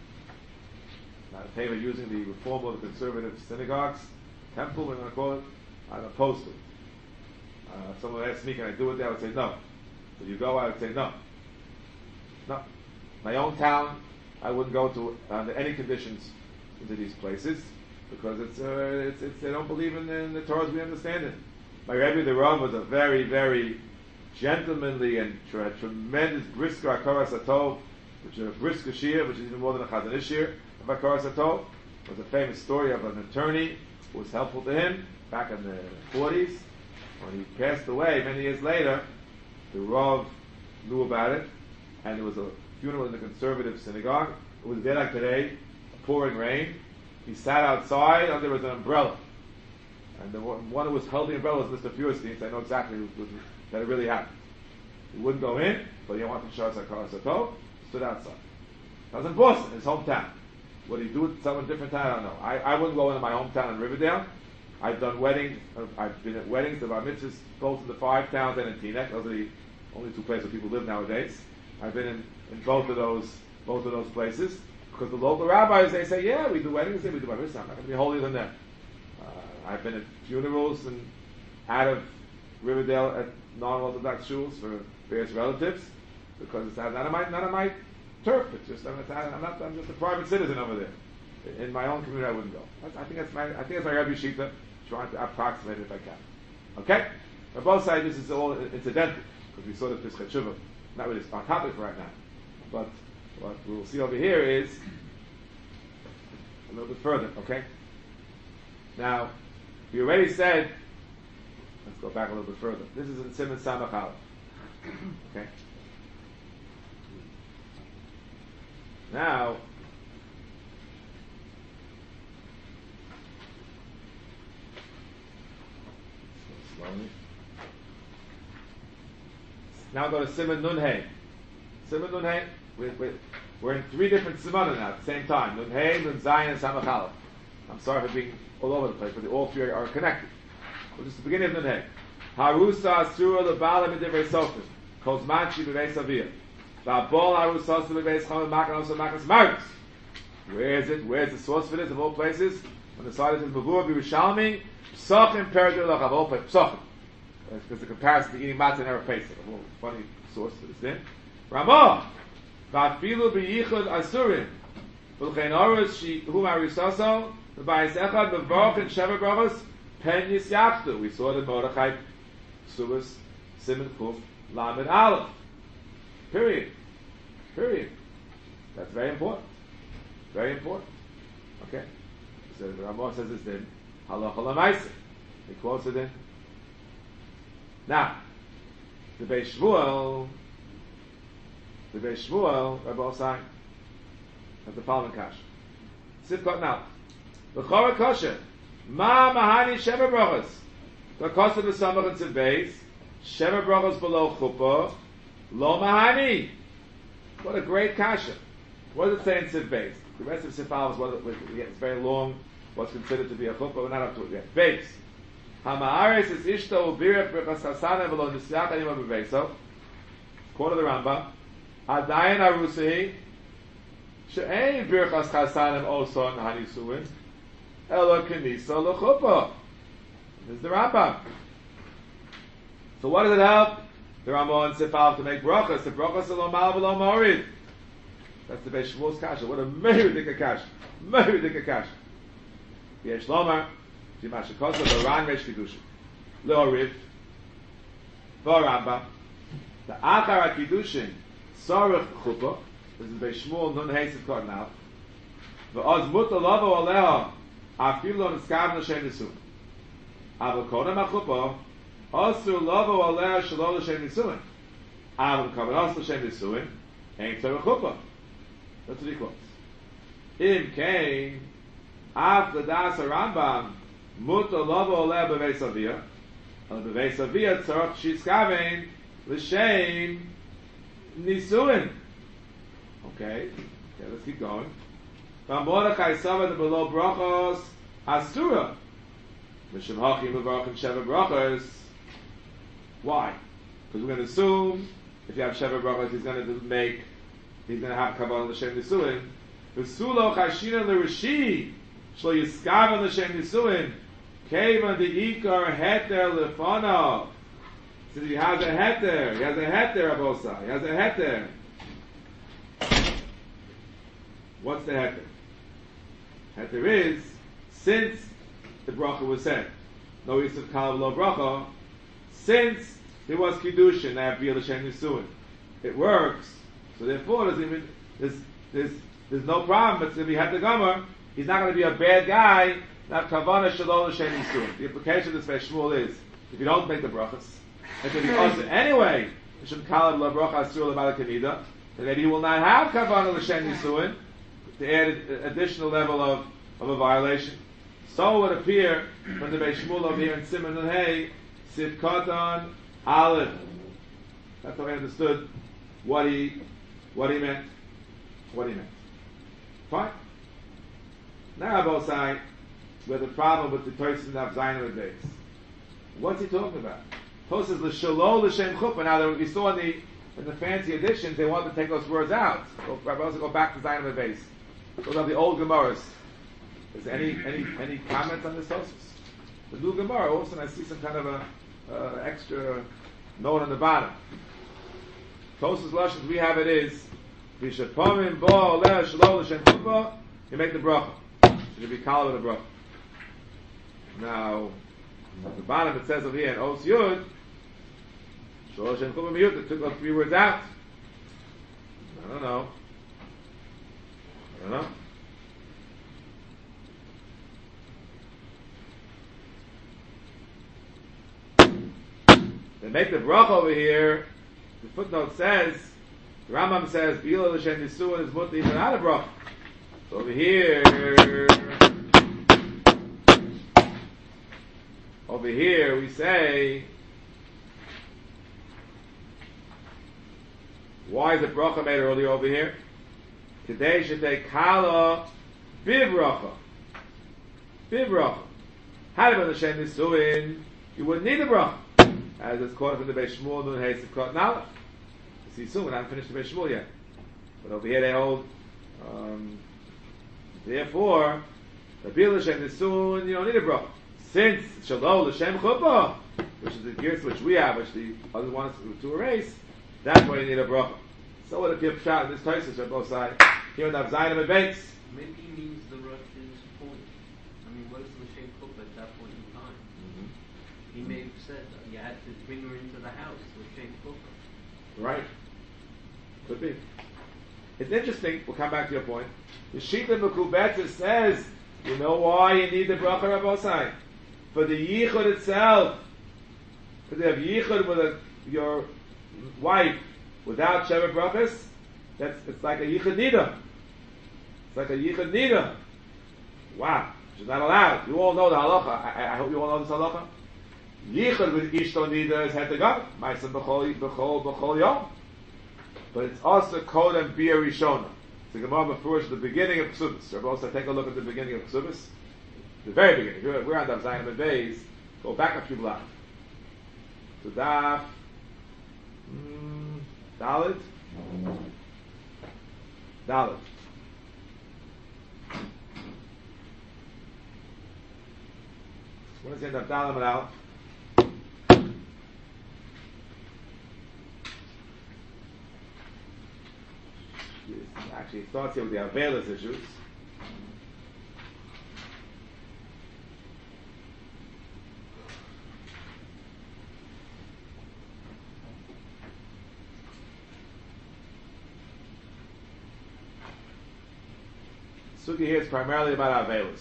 Not in favor of using the reform of the conservative synagogues, temple, we're going to call it. I'm opposed to it. Uh, if someone asked me, can I do it there? I would say no. So you go, I would say no. No. My own town, I wouldn't go to under any conditions into these places because it's, uh, it's, it's they don't believe in, in the Torah as we understand it. My Rebbe, the Rav, was a very, very gentlemanly and tra- tremendous brisker Hakaras Hatov, which is a brisker shir, which is even more than a Chazon Ish shir of Hakaras Hatov. It was a famous story of an attorney who was helpful to him back in the forties. When he passed away, many years later, the Rav knew about it, and there was a funeral in the conservative synagogue. It was there like today, pouring rain. He sat outside, and there was an umbrella. And the one, one who was holding the umbrella was Mister Feuerstein, so I know exactly who, who, that it really happened. He wouldn't go in, but he wanted to show us Hakaras Hatov, stood outside. That was in Boston, his hometown. Would he do it in some different town? I don't know. I, I wouldn't go into my hometown in Riverdale. I've done weddings, I've been at weddings of our mitzvahs, both in the five towns and in Teaneck. Those are the only two places where people live nowadays. I've been in, in both of those both of those places because the local rabbis, they say, yeah, we do weddings, we do bar mitzvah. I'm not going to be holier than them. Uh, I've been at funerals and out of Riverdale at non-Orthodox shuls for various relatives because it's not of my not of my turf. It's just I'm not, I'm not I'm just a private citizen over there. In my own community, I wouldn't go. I think that's my I think that's my Rebbe Shita, trying to approximate it if I can. Okay? On both sides, this is all incidental because we saw this Pesach Shuvah. Not really our topic right now, but what we'll see over here is a little bit further. Okay. Now, we already said. Let's go back a little bit further. This is in Siman Samach Aleph. Okay. Now, slowly. Now go to Siman Nun Hey. Siman Nun Hey. We're, we're, we're in three different simanim now at the same time. Nun Hey, Nun Zayin, and Samach Aleph. I'm sorry for being all over the place, but all three are connected. Well, just the beginning of Nun Hey. Harusa Asura Lebala Midivrei Sofim. Kozman Shi Bebeis Aviyah. Va'abol Arusas Bebeis Chama Makan also Makan Smarts. Where is it? Where's the source for this of all places? On the side it says Mavur B'Yerushalmi Psachim Peragilach of all places. Psachim. Because the comparison to eating matzah and never facing. A funny source for this thing. Ramah. Va'afilu B'yichud Asurim. V'lchein Orus Shi Hu Marisaso. V'bayis Echad V'varach and Sheva Brachos Pen Yisyachtu. We saw the Mordechai Subas Simon Kuf Lamed Aleph. Period. Period. That's very important. Very important. Okay? So the Ramah says this then. Halacha Lamaisa. He quotes it in. Now, the Beis Shmuel, the Beis Shmuel, Rabbi Osai, has the following kasha. Sifkot now. The Chora Kosher. Ma Mahani Sheva Brachos. The cost of the Samach and Tzivbeis. Sheva Brachos below Chuppah. Lo Mahani. What a great kasha. What does it say in Tzivbeis? The rest of Sifal is what it, it's very long. What's considered to be a chuppah? We're not up to it yet. Beis. Hamaares is ishto ubirach b'chas chasana v'lo nisyach anima b'veiso. Quote of the Rambam. Adayin arusehi she'ein birchas chasanim oson hanisuin elo kenisa l'chuppah. This is the Rambam. So what does it help? The Rambam and Sifal to make brachas. The brachas are lo mal v'lo morid. That's the Beis Shmuel's kasha. What a mehiridika kasha. Mehiridika kasha. Yesh lomar, Jimashakosa, Loran Resh Kiddushin. Leoriv, Voramba, the Achar HaKiddushin, Sorach Chuppah, this is Beis Shmuel, Nun Heisid Kornal, V'oz Muta Lovo Aleha, Afilo Niskav L'Shem Nisum. Aval Kodem HaChuppah, Osur Lovo Aleha Shelo L'Shem Nisuin. Aval Kavanos L'Shem Nisuin, Ein Torah Chuppah. That's what he quotes. Im Kain, after das Rambam, muta lovo ole beveis aviyah, and beveis aviyah tzarach shiskavein l'shein nisuin. Okay, okay, let's keep going. From Mordechai Sava the below brachos asura, mishum haki mevarachim sheva brachos. Why? Because we're going to assume if you have sheva brachos, he's going to make, he's going to have kavanah l'shein nisuin. V'sulo chashina l'rishi. Shlo yiskav l'shem nisuin, kevan the ikar heter lefanav. So he has a heter, he has a heter abosa, he has a heter. What's the heter? Heter is, since the bracha was said, no yisuf kalav lo bracha, since there was kiddushin, after l'shem nisuin, it works. So therefore, there's even there's there's there's no problem. But if he had the gomer, he's not going to be a bad guy. Not kavana shalom l'shem nisuin. The implication of this Beis Shmuel is if you don't make the brachas, it's going to be also anyway. You should call it la bracha asur le'bala kanida. And then he will not have kavana l'shem nisuin to add an additional level of of a violation. So it would appear from the Beis Shmuel over here in Siman and Hey, Sivkatan Aleph. That's how I understood what he what he meant. What he meant. Fine. Now both sides, where the problem with the person of Zayin of days. What's he talking about? Tosh says l'shalol l'shem chuppah. Now we saw in the in the fancy editions they wanted to take those words out. So Rabbi also go back to Zayin of days. Those are the old Gemaras. Is there any any any comments on this Tosh? The new Gemara. All of a sudden I see some kind of a uh, extra note on the bottom. Tosh's lashon we have it is v'shapamim bo leh shalol l'shem chuppah. You make the bracha. Should be called with a bracha. Now, at the bottom it says over here in Os Yud, Shalosh and Chubam Yud, it took those three words out. I don't know. I don't know. They make the bracha over here. The footnote says, the Rambam says, Bila l'shem nisuin is mutter even out of bracha. So over here, over here we say, why is the bracha made earlier over here? Today should take kala bibracha, bibracha. Had it been the shem nisuin, you wouldn't need the bracha, as it's quoted from the Beis Shmuel Nun Heisid Kot Nalef. see soon. We haven't finished the Beis Shmuel yet, but over here they hold. Um, therefore, the Bilish and the soon you don't need a bracha. Since Shalom L'Shem Chuppah, which is the gears which we have, which the others want us to erase, that's why you need a bracha. So what if you have shot in this Taisus on both sides? Here in the Avzayim and Beitz. Maybe he means the Russian's point. I mean, what is L'Shem Chuppah at that point in time? Mm-hmm. He may have said that you had to bring her into the house, L'Shem Chuppah. Right. Could be. It's interesting, we'll come back to your point. The Shita Mekubetza says, you know why you need the bracha Rabbosai? For the yichud itself, because you have yichud with a, your wife without Sheva brachas, that's it's like a yichud nida. It's like a yichud nida. Wow, which is not allowed. You all know the halacha. I, I hope you all know this halacha. Yichud with ishto nida is had to go. Ma'aseh b'chol b'chol b'chol yom. But it's also called and bia rishona. The Gemara Mefurish at the beginning of Ksubis. Rabbi also take a look at the beginning of Ksubis. The very beginning. We're, we're on Daf Zayin and Beis. Go back a few blocks. To Daf mm, Dalet. Dalet. When is the end of Dalet and Aleph? Actually, it starts here with the Avelis issues. Sugi here is primarily about Avelis.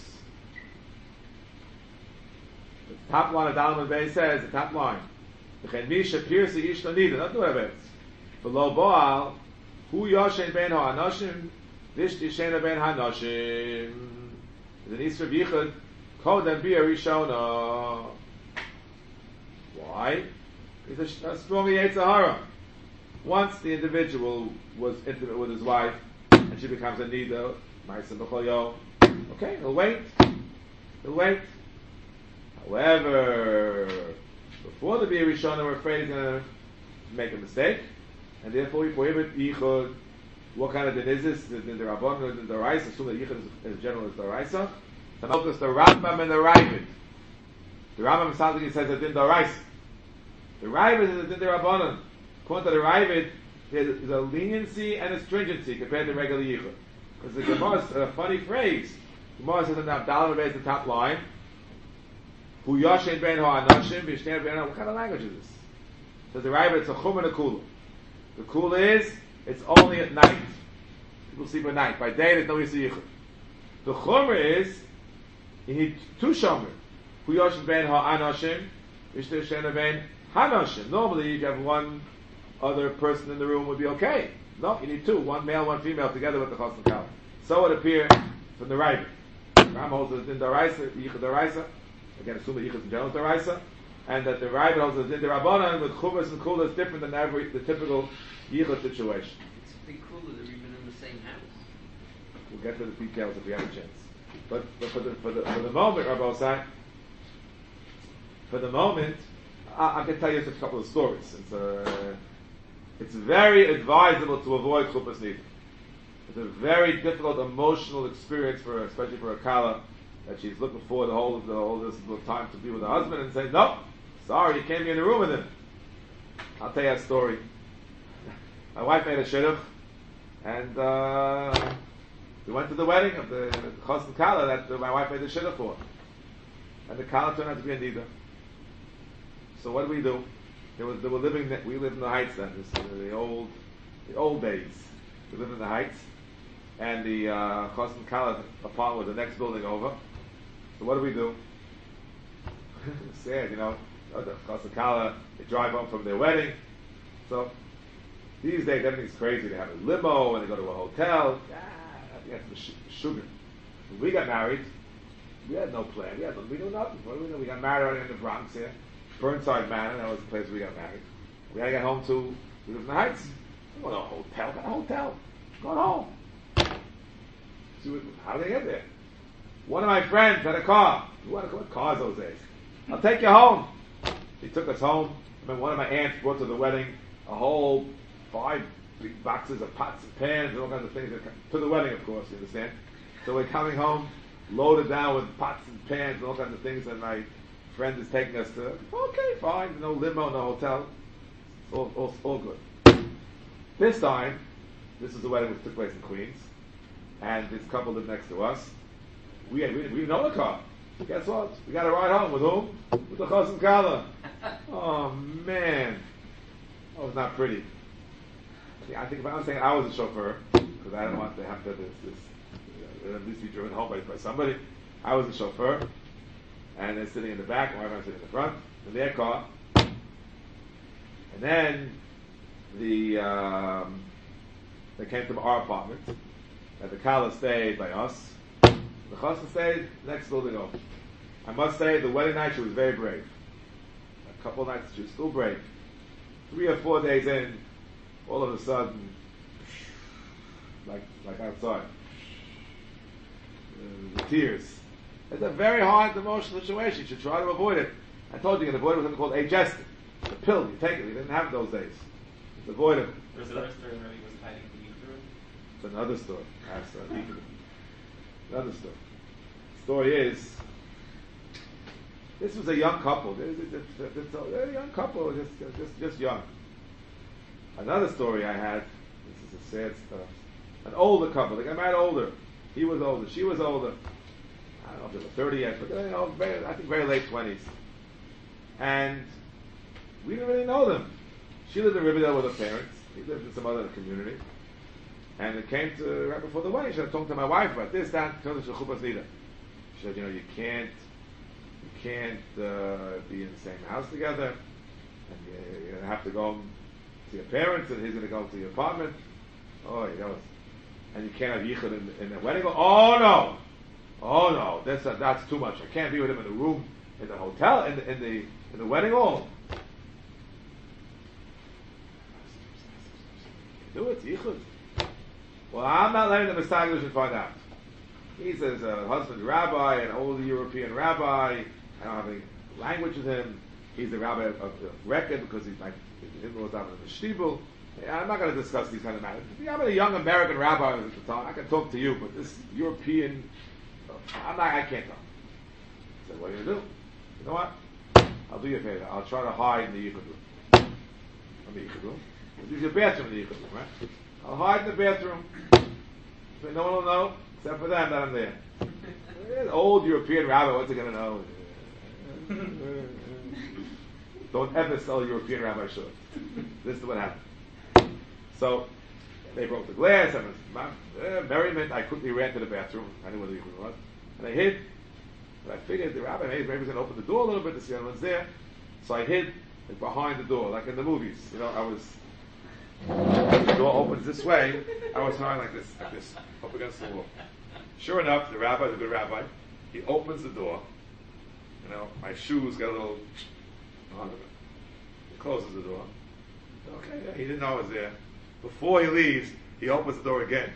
The top line of Dalman Bay says, the top line, V'chen Misha Pirsi Ish Lanida, not do Avelis. Below Baal, Hu Yoshen Ben HaAnoshim, Vish Tishena Ben HaNoshim. The Nisra Yichud, Kodem Bia Rishona. Why? It's a, a strong Yetzirah. Once the individual was intimate with his wife, and she becomes a Nida, Ma'aseh b'chol yom, okay, he'll wait. He'll wait. However, before the Bia Rishona, we're afraid he's going to make a mistake. And therefore we prohibit yichud. What kind of din is this? The din Rabban or din Daraisa? Assume that yichud is as general as Daraisa. So notice the Rambam and the Ravid. The Rambam sounds like he says a din Daraisa. The Ravid is a din Rabbanon. According to the Ravid, there's a leniency and a stringency compared to regular yichud. Because the Gemara is a funny phrase. The Gemara says in the Abdallah Rebbe, the top line, Hu Yoshen Ben HaAnoshim V'Yishner Ben HaAnoshim. What kind of language is this? Says the Ravid, it's a chum and a kula. The cool is, it's only at night. People sleep at night. By day, there's no Yisra Yichud. The Chomer is, you need two Shomer. Hu Yoshen Ben HaAnoshim, V'Yishter Shena Ben HaNoshim. Normally, if you have one other person in the room, would be okay. No, you need two. One male, one female, together with the Chos and Kal. So it appears from the Ravid. Ram holds it in Daraisa, Yichud Daraisa. Again, assume that Yichud is in general Daraisa. And that the Ravid holds it in the Rabbanan with Chuvas and Kula is different than every the typical Yichud situation. It's a big Kula, they're even in the same house. We'll get to the details if we have a chance. But, but for, the, for, the, for the moment, Rabbi Osai, for the moment, I, I can tell you just a couple of stories. It's, uh, it's very advisable to avoid Chuppahs Nida. It's a very difficult emotional experience for her, especially for a Kala, that she's looking forward the whole of the whole this little time to be with her husband and say, no, sorry, you can't be in the room with him. I'll tell you a story. My wife made a shidduch, and uh, we went to the wedding of the Chos and Kala that uh, my wife made the shidduch for. And the Kala turned out to be a Nida. So what did we do? They were, they were living, we lived in the Heights then, this, uh, the old the old days. We lived in the Heights, and the uh, Chos and Kala apartment was the next building over. So what do we do? Sad, you know. The Chos and Kala, they drive home from their wedding. So these days everything's crazy. They have a limo and they go to a hotel. Ah, that's the sh- sugar. When we got married, we had no plan. We had no, we knew nothing. What do we know? We got married right in the Bronx here, Burnside Manor. That was the place we got married. We had to get home to. We lived in the Heights. We went to a hotel. Got a hotel. Going home. So how did they get there? One of my friends had a car. We want to go with cars those days. I'll take you home. He took us home. I mean, one of my aunts brought to the wedding a whole five big boxes of pots and pans and all kinds of things that come, to the wedding, of course, you understand? So we're coming home, loaded down with pots and pans and all kinds of things, and my friend is taking us to, okay, fine, no limo, no hotel, all, all, all good. This time, this is the wedding which took place in Queens, and this couple lived next to us. We had, we, we know the car. Guess what? We got to ride home with whom? With the Chosn Kala. Oh man, that was not pretty. I think if I was saying I was a chauffeur, because I don't want to have to this, this uh, at least be driven home by, by somebody. I was a chauffeur, and they're sitting in the back, my wife sitting in the front, in their car. And then the um, they came to our apartment, and the Kala stayed by us. The Chassan stayed next building over. I must say, the wedding night she was very brave. A couple of nights she was still brave. Three or four days in, all of a sudden, like like outside, uh, the tears. It's a very hard emotional situation. You should try to avoid it. I told you you can avoid it with something called agestin. It's a pill. You take it. You didn't have it those days. It's avoidable. There's another story where he was hiding the Yichud. It's another story. That's uh, another story. The story is, this was a young couple. This is a young couple, just, just, just young. Another story I had, this is a sad stuff. An older couple. They got married older. He was older. She was older. I don't know if they were thirty yet, but you know, very, I think very late twenties. And we didn't really know them. She lived in Riverdale with her parents. He lived in some other community. And it came to right before the wedding. She was talking to my wife about this, that. She said, you know, you can't, you can't uh, be in the same house together, and you, you're gonna have to go to your parents, and he's gonna go to your apartment. Oh, he goes, and you can't have yichud in, in the wedding. Oh no, oh no, that's uh, that's too much. I can't be with him in the room, in the hotel, in the in the in the wedding hall. Do it, yichud. Well, I'm not letting the Messiah should find out. He's a husband rabbi, an old European rabbi. I don't have any language with him. He's the rabbi of, of, of record because he's like his in-laws out in the shtibel. I'm not going to discuss these kind of matters. If I'm a young American rabbi at the time, I can talk to you, but this European, I'm not. I can't talk. I said, what are you going to do? You know what? I'll do you a favor. I'll try to hide in the yichud room. In the yichud room. This is your bathroom in the yichud room, right? I'll hide in the bathroom. So no one will know, except for them, that I'm there. An old European rabbi, what's he going to know? Don't ever sell a European rabbi short. This is what happened. So, they broke the glass, and it was uh, merriment. I quickly ran to the bathroom. I knew where the yichud was. And I hid. But I figured the rabbi maybe, maybe was going to open the door a little bit to see anyone's there. So I hid like, behind the door, like in the movies. You know, I was... The door opens this way. I was hiding like this, like this, up against the wall. Sure enough, the rabbi, the good rabbi, he opens the door. You know, my shoes got a little on it. He closes the door. Okay, yeah, he didn't know I was there. Before he leaves, he opens the door again.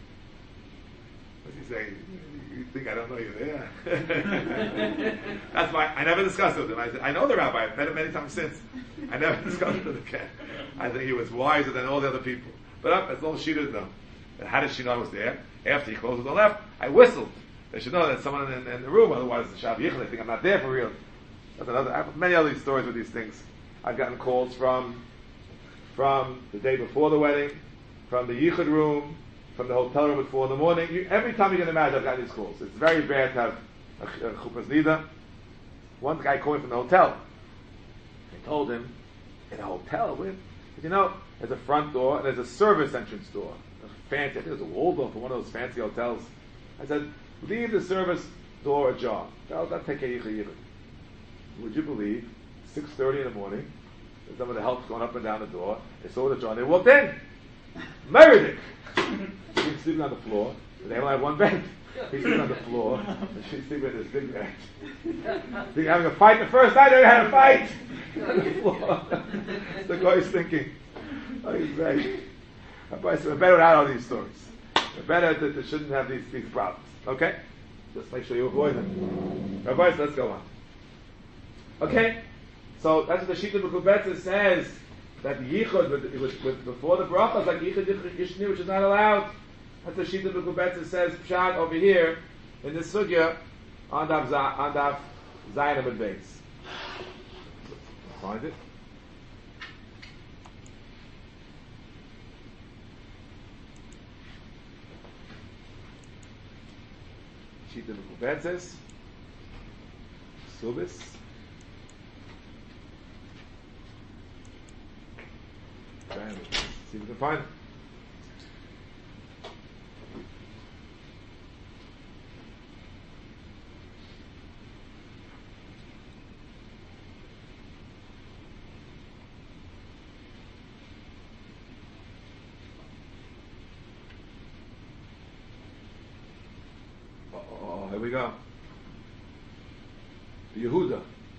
What's he saying? You think I don't know you're there? That's why I never discussed it with him. I said, I know the rabbi. I've met him many times since. I never discussed it with him again. I think he was wiser than all the other people. But up, as long as she didn't know. And how did she know I was there? After he closed the door left, I whistled. They should know that someone in, in the room, otherwise the Shav Yichud, they think I'm not there for real. That's another, I have many other stories with these things. I've gotten calls from, from the day before the wedding, from the Yichud room, from the hotel room at four in the morning. You, every time you can imagine, I've gotten these calls. It's very bad to have a, a chuppahs nida. One guy called me from the hotel. I told him, in a hotel, with, you know, there's a front door and there's a service entrance door. A fancy, I think there's a Waldorf for one of those fancy hotels. I said, leave the service door ajar. I'll, I'll take care of you. Would you believe, six thirty in the morning, there's some of the help's going up and down the door. They saw the jar and they walked in. Meredith! She's sleeping on the floor. They only have one bed. He's sleeping on the floor. And she's sleeping in this big bed. They're having a fight the first night they had a fight! On the floor. The guy's thinking, oh, he's right. We're better without all these stories. We're better that they shouldn't have these, these problems. Okay? Just make sure you avoid them. Rabbi, let's go on. Okay? So that's what the Shita Mekubetza says. that the yichud with, with, with before the bracha is like yichud yishni, which is not allowed. That's what Shita B'Kubetza says pshat over here in this sugya on Daf on Daf Zayin Amud Beis. Find it. Shita B'Kubetza's Subis. See if we can find it. Oh, here we go. Yehuda.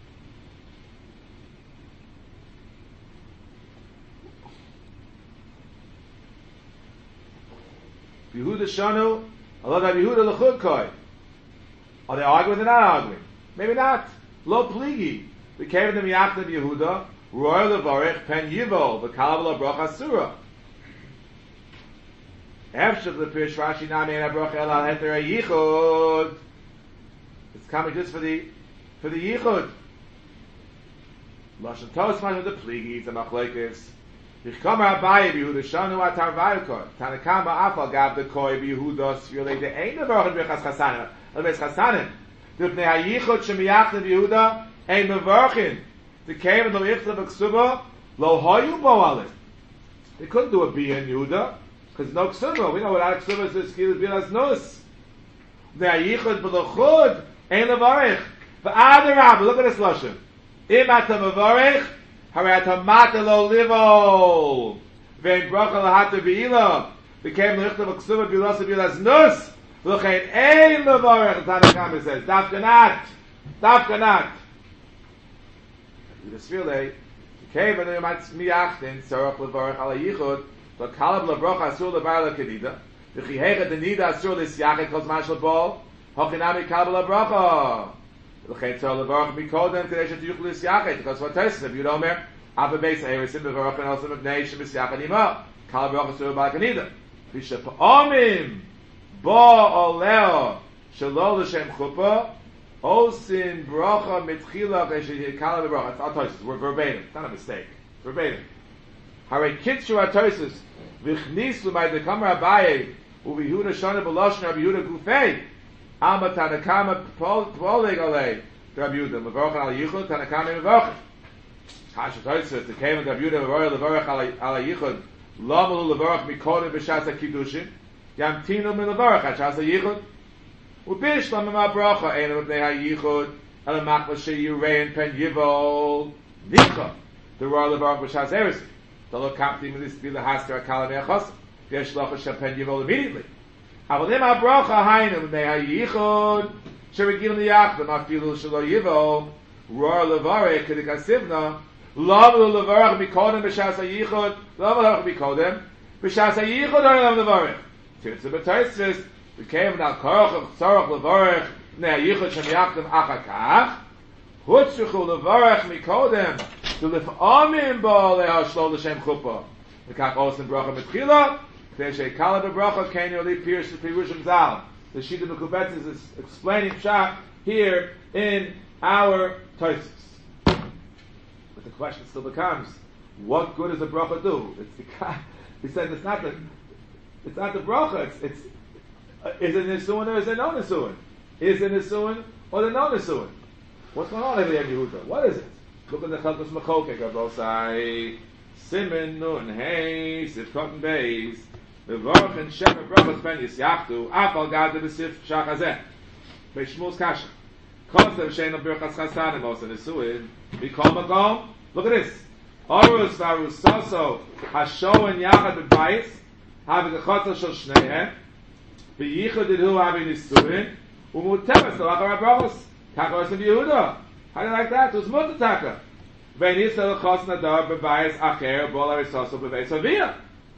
Yehuda Shanu, Allah that Yehuda Lechud Koi. Are they arguing or they're not arguing? Maybe not. Lo Pligi. We came to the Miyachna Yehuda, Roy Levarech, Pen Yivol, the Kalabala Bracha Surah. Efshav the Pish Rashi Nami and Abracha El Al Heter Yichud. It's coming just for the for the Yichud. Lashon Tosman with the Pligi, the Machlekes. Yichkamar Abaye Yehuda Shanu Atar Vayukor. Tanakam Ba'afal Gav the Koi Yehuda Svirle de Ein Nevarchen Bechas Chasanim. Elbes Chasanim. Dupnei HaYichud Shemiyachne Yehuda Ein Nevarchen. The cave of the Yichud of Ksuba Lo Hoyu Boalim. They couldn't do a Bia in Yehuda because no Ksuba. We know what Ksuba is. Skill Bilas Nus. The Yichud B'Lechud Ein Nevarech. V'Adarab. Look at this lashon. Im Atam Nevarech. Harat hamata lo livo. Vein bracha lahata v'ila. Became the lichtav aksuva bilas bilas nus. L'chein ein levarech. The Tanakhama says, Dafka not. Dafka not. The Svirle, came and they might miyachtin, Sarach levarech ala yichud, but kalab lebracha asur levar lekedida. V'chihega denida asur l'syachet kos mashal bol. Hochinami kalab lebracha. L'chein tzor levarach mikodem k'dei shetiyuch l'syachet. Because what Tosfos, if you don't remember, Abba Beis Eresim bevarach and also mebnei shemisyachen ima. Kalab lebracha asur levar lekedida. V'shepa'omim bo oleo shelo l'shem chuppah. Osin bracha mitchila k'shei kalab lebracha. It's all Tosfos. We're verbatim. It's not a mistake. Verbatim. Harei kitzu Tosfos v'chnisu by the Kamar Abaye u'vihuda shana b'loshon Rabbi Yehuda gufei. Alma Tanakama Polig Alei Rabbi Yehuda Mevorach Al Yichud Tanakama Mevorach. Hashem Tosfos the came of Rabbi Yehuda Mevorach Levorach Al Yichud Lamalu Levorach Mikodem B'Shas HaKiddushin Yamtinu Min Levorach B'Shas HaYichud U'Bish Lamama Bracha Einu B'Nei HaYichud El Machma Sheyirein Pen Yivol Nicha the Royal Levorach B'Shas Eresim Dalo Kapti Milis Bila Hasker Akala Me'achos Yesh Locha Shem Pen Yivol immediately. Avodim habracha hainu b'nei hayichud sheregilin liyachdim afilu shelo yivo roar levarech kedikasivna lavu levarech mikodem b'shas hayichud lavu levarech mikodem b'shas hayichud harim levarech tirtzu b'Tosfos became an al-korach of tzorach levarech b'nei hayichud shemiyachdim achakach hutzruchu levarech mikodem to lif'amim bo le'ashlo l'shem chuppah v'kach osin bracha mitchila. The Shita B'Kubetza is explaining Pshat here in our Tosfos. But the question still becomes, what good does a bracha do? It's the, he said it's not the it's not the bracha. It's, it's uh, is it nisuin or is it no nisuin? Is it nisuin or the no nisuin? What's going on over there in Yehuda? What is it? Look at the Chalkos Mechokek Abosai Simin Nun Hey Sifkot Beis. The Vorach and Shem and Brachos Ben Yisyachtu Afal Gad the Sif Shach Hazeh Beishmuz Kasha Kosev Shein of Birchas Chasanim also Nisuin Mikol Magom. Look at this Orus Varus Soso Hasho and Yachad B'Bayis having a Chotzer Shel Shneihem B'Yichud Idhu having Nisuin Umuteres L'Achar HaBrachos Kachos of Yehuda. How do you like that? It was Mutataka Ben Yisrael Chos Nadar B'Bayis Acher Bol Arisoso B'Beis Aviyah.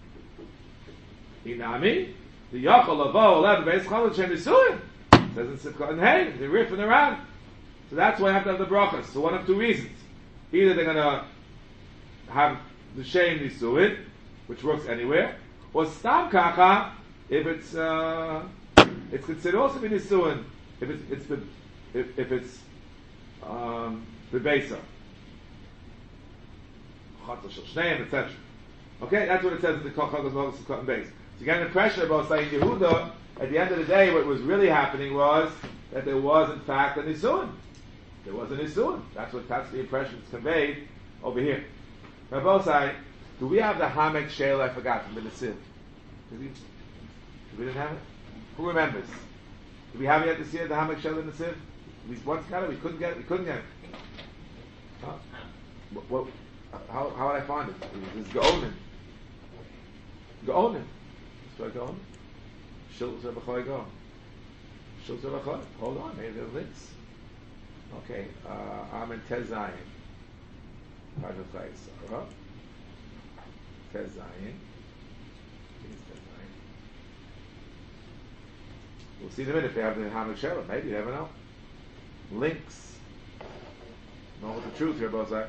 Inami, the Yachol Avo eleven Beis Chalot Shem Yisuin says in Sifkot and Hey, they're riffing around. So that's why you have to have the brachas. So one of two reasons: either they're going to have l'shem nisuin, which works anywhere, or stam kacha, if it's uh, it's considered also be nisuin, if it's it's the if, if it's um, the besa, chatz shel shneim, et cetera. Okay, that's what it says in the Kochagos Moses Cotton Base. So you get an impression about saying Yehuda. At the end of the day, what was really happening was that there was, in fact, a nisuin. There was a nisuin. That's what that's the impression that's conveyed over here. Rabbosai, do we have the Hamek Shale? I forgot from the Nesiv. Did we? We didn't have it. Who remembers? Did we have it yet this year? The Hamek Shale in the Nesiv? We once got it. We couldn't get it. We couldn't get it. Huh? What, what, how how would I find it? It's Gaonin. Gaonin. That's right, Gaonin. Shilz Rebachoi Gaon. Shilz Rebachoi. Hold on, maybe there's links. Okay, uh, I'm in Tezayin. Parashat Chayis. Tezayin. We'll see in a minute if they have the Hamek Shela. Maybe, you never know. Links. Know what the truth here about that?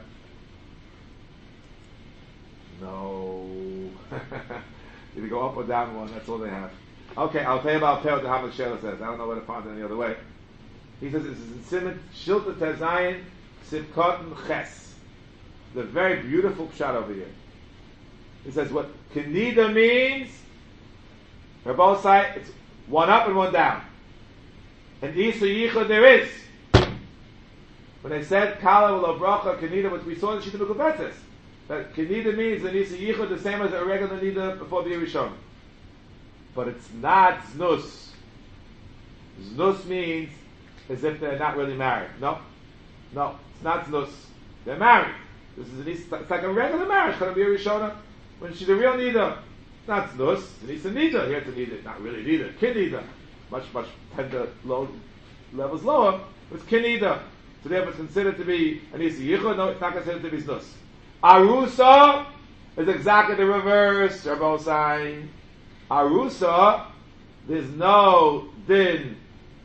No. If you go up or down one, that's all they have. Okay, I'll tell you about what the Hamek Shela says. I don't know where to find it any other way. He says this is in Simon Shilta Tezayin Sivkotten Ches. The very beautiful pshat over here. He says what Kenida means. For both sides, it's one up and one down. And Isa Yichud there is. When they said Kala Ula Bracha Kenida, what we saw in the Shita B'Kubetzes, that Kenida means an Isa Yichud the same as a regular Nida before the Yerishon. But it's not Znus. Znus means as if they're not really married. No. No. It's not Znus. They're married. This is an Isa, it's like a regular marriage. Could be a Rishona when she's a real Nida. It's not Znus. It's an Isa Nida. Here it's a Nida. Not really Nida. Kin Nida. Much, much tender, low, levels lower. It's Kin Nida. So therefore it's considered to be an Isa Yichud. No, it's not considered to be Znus. Arusa is exactly the reverse. Rabbi saying Arusa, there's no din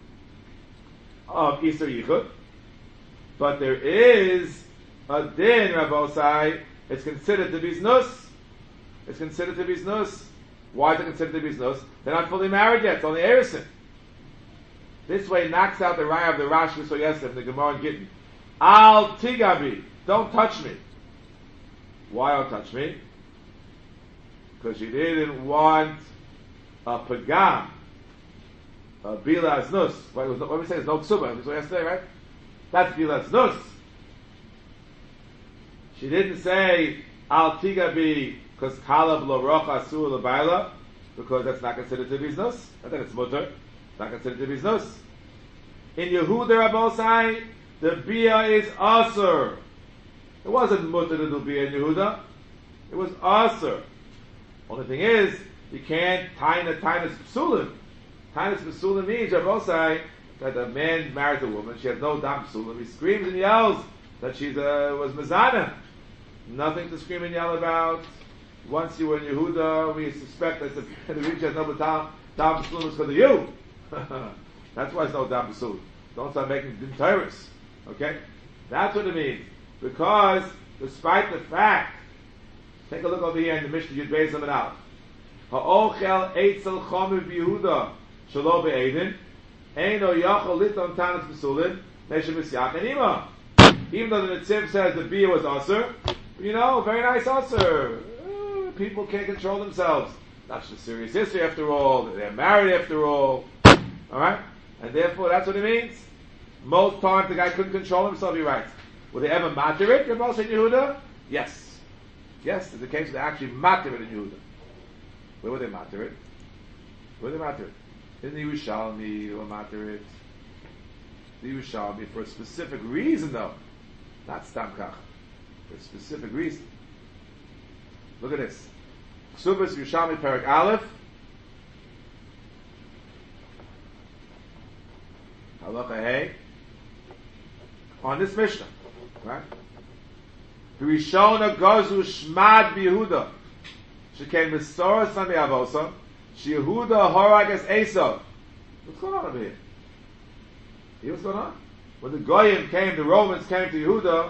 of Isur Yichud, but there is a din, Rabbi say, it's considered to be znus. It's considered to be znus. Why is it considered to be znus? They're not fully married yet. It's only Erison. This way knocks out the raya of the Rashi we saw yesterday, the Gemara and Gittin. Al tigabi, don't touch me. Why don't touch me? Because she didn't want a pagam, a bila znus. What was no, what we say is no ksuba. We saw yesterday, right? That's bila znus. She didn't say al tigabi because kalab lo rocha asu lebaila, because that's not considered to be znus. And then it's mutter. It's not considered to be znus. In Yehuda Rabbosai, the bia is asur. It wasn't mutter to do bia in Yehuda. It was asur. Only thing is, you can't tie a tinus psulim. Tinus psulim means Rabbosai that a man married a woman. She has no dam psulim. He screams and yells that she uh, was mezana. Nothing to scream and yell about. Once you were in Yehuda, we suspect that the, the region has no dam dam psulim because of you. That's why it's no dam psulim. Don't start making din tyrus. Okay, that's what it means. Because despite the fact, take a look over here in the Mishnah Yud Beis Amud Aleph. Ha'ochel eitzel chomer b'Yehuda shelo be'edin eino yachol liton tanis b'sulin neshem b'siyach enima. Even though the Netziv says the beer was usher, you know, very nice usher. Uh, people can't control themselves. That's just serious history after all. They're married after all. Alright? And therefore that's what it means. Most times the guy couldn't control himself, he writes. Will they ever matter it, Rabbos in Yehuda? Yes. Yes, there's a case where they actually matter it in Yehuda. Where would they matter it? Where would they matter it? In the Yerushalmi, they will matter it. The Yerushalmi, for a specific reason though. Not Stam Kach. For a specific reason. Look at this. Ksubas Yerushalmi Perek Aleph. Halacha Hey. On this Mishnah. Right? Rishona Gazu Shmad B'Yehuda. She came with Sora Sami Avosa. She Yehuda Horagas Esav. What's going on over here? Hear what's going on? When the Goyim came, the Romans came to Yehuda,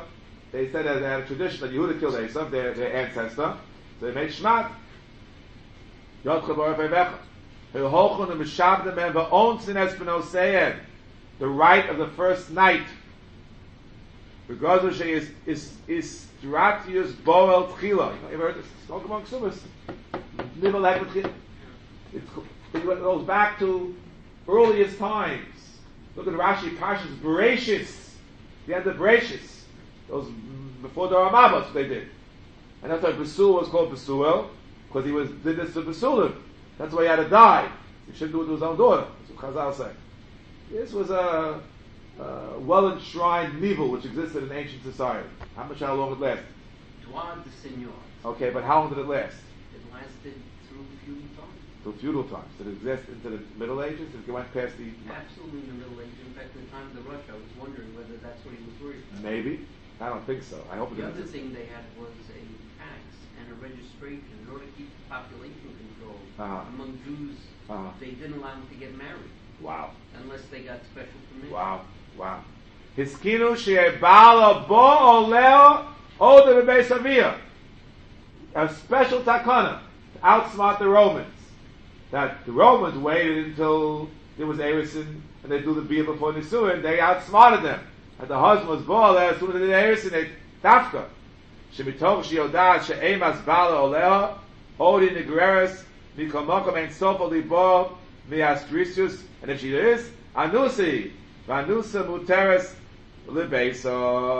they said that they had a tradition that Yehuda killed Esav, their, their ancestor. So they made Shmat. Yod Chabar Fevecha. Hilholchon and Mishabdem and Va'onsin Espinoseed. The right of the first night. Because of is is is Stratius Boel Tchila. You ever heard this? Talk among Ksubas. Nivel Ekvitchil. It goes back to earliest times. Look at Rashi Parshas Bereshis. The end of Bereshis. Those before the Ramabas they did. And that's why Besul was called Besuel, because he was did this to Besulim. That's why he had to die. He shouldn't do it to his own daughter. That's what Chazal say. This was a, a well-enshrined nivel which existed in ancient society. How much, how long it lasted? Droit de seigneur. Okay, but how long did it last? It lasted through feudal times. Through feudal times. Did it exist into the Middle Ages? Did it went past the... Absolutely in the Middle Ages. In fact, in the time of the Rush, I was wondering whether that's what he was worried about. Maybe. I don't think so. I hope it The other isn't. thing they had was a tax and a registration in order to keep the population control Uh-huh. among Jews. Uh-huh. They didn't allow them to get married Wow. unless they got special permission. Wow. Wow. Hiskinu she'ebala bo oleo oda bebeis aviyah. A special takana to outsmart the Romans. That the Romans waited until there was Erison and they do the beer before Nisuin. They outsmarted them. And the husband was born as soon as they did Erison, they tafka. Shemitoch she'yodah she'emas bala oleo odi negreres mikomokom ein sofo libo miastrisius. And if she is, anusi, vanusa muteres libeso.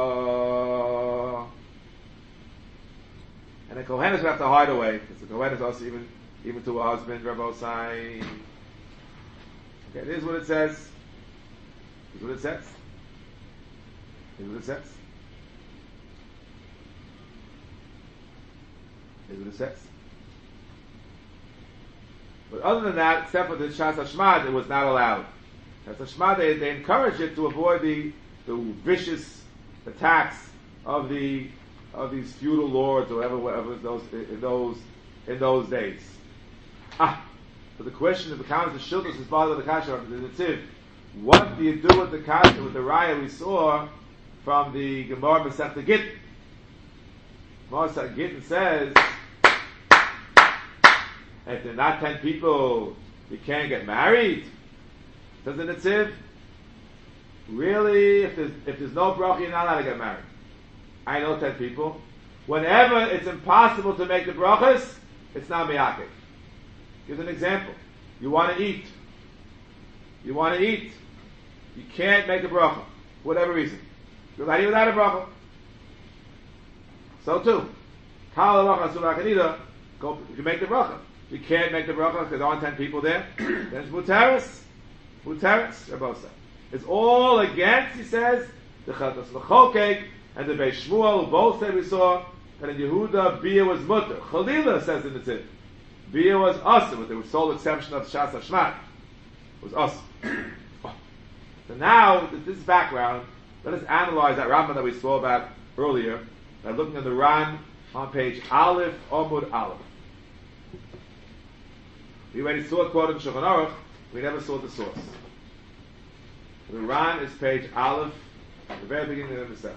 And the Kohenis would have to hide away, because the Kohenis also even, even to a husband, Rabbi Osai. Okay, this is what it says. This is what it says. This is what it says. This is what it says. But other than that, except for the Shas Hashmad, it was not allowed. Shas Hashmad, they, they encouraged it to avoid the, the vicious attacks of the of these feudal lords or whatever, whatever those in those in those days. Ah, but the question of the comments of Shiltus is part of the Kasha of the Netziv. What do you do with the Kasha with the Raya we saw from the Gemara Masechta Gittin? Gemara Masechta Gittin says, if there are not ten people, you can't get married. Says the Netziv, really, if there's if there's no bracha, you're not allowed to get married. I know ten people. Whenever it's impossible to make the brachas, it's not miyakik. Here's an example. You want to eat. You want to eat. You can't make a bracha. For whatever reason. You're allowed to eat without a bracha. So too. Kal halacha asur lakanida, go, you can make the bracha. You can't make the bracha because there aren't ten people there. Then it's muteris. Muteris, they're both said. It's all against, he says, the Chatas L'chokek and the Beis Shmuel, who both said we saw that in Yehuda, Bia was mutter. Chalila says in the Tzid. Bia was us, with the sole exception of Shas Hashmat. It was us. So now, with this background, let us analyze that Rambam that we saw about earlier by looking at the Ran on page Aleph, Omud Aleph. We already saw it quoted in Shulchan Aruch, we never saw the source. The Ran is page Aleph, at the very beginning of the Sefer.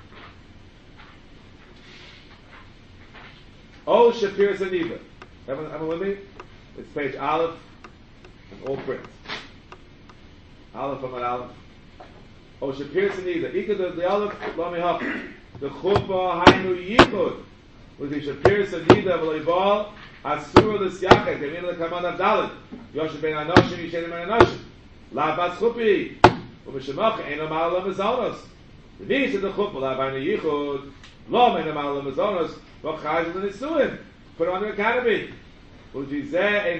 Oh, Shapir Zaniva. Everyone, everyone with me? It's page Aleph, and all print. Aleph on Aleph. Oh, Shapir Zaniva. Ika the, the Aleph, Lami Hach. The Chuppah Hainu Yichud. With the Shapir Zaniva, V'leibal, Asura L'Syachek, the Mina L'Kaman Abdalit. Yoshe Ben Anoshim, Yishen Ben Anoshim. La Bas Chuppi. U'Mishemach, Eino Ma'ala Mazonos. The Nis of the Chuppah, La Hainu Yichud. Lo Meino Ma'ala Mazonos. Put it under a canopy. Who said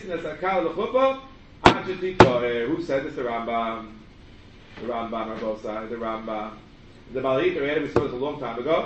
this? The Rambam. The Rambam on both sides. The Rambam. The Malit, we had it, we saw this a long time ago.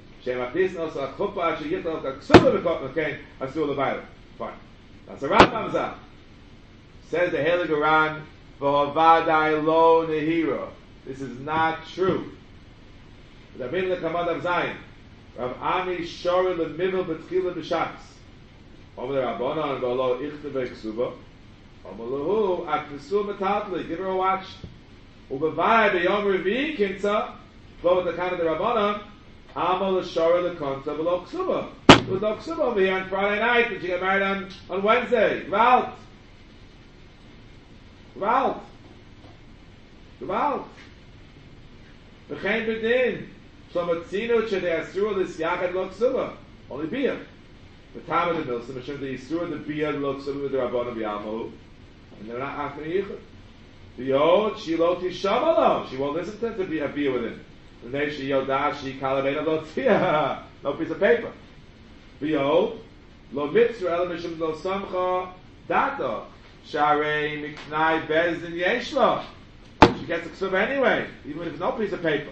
Fine. That's the Rambam Zah. Says the Heilige Quran, V'hovadai lo nehira. This is not true. The Rabbeinu Kamad of Zion. Rav Ami Shori L'Mivil B'Tchila B'Shabbos. Omer Rabbanon V'lo Ichta V'Ksuba. Omer Lahu Aknesu Metatli. Give her a watch. U'Bavai B'Yom Revi Kimtza. Flow with the kind of the Rabbanon. Amal l'shara l'konta v'lo ksuba. There was no ksuba over here on Friday night, but she got married on, on Wednesday. Gvalt. Gvalt. Gvalt. V'chein b'din. So matzinu shedei asur l'syachad lo ksuba. Only beer. The time of the milsim, Hashem, the Yisur, the beer, lo ksuba with the Rabbanim v'yamahu. And they're not after yichud. V'yod, she lo tisham alone. She won't listen to, to be a beer with him. V'nei she yodah, she kalavena lo tziyah. No piece of paper. V'yod, lo mitzvah, el mishum lo samcha, dato. Sharei miknai bezdin yeshlo. She gets a ksuba anyway, even if it's no piece of paper.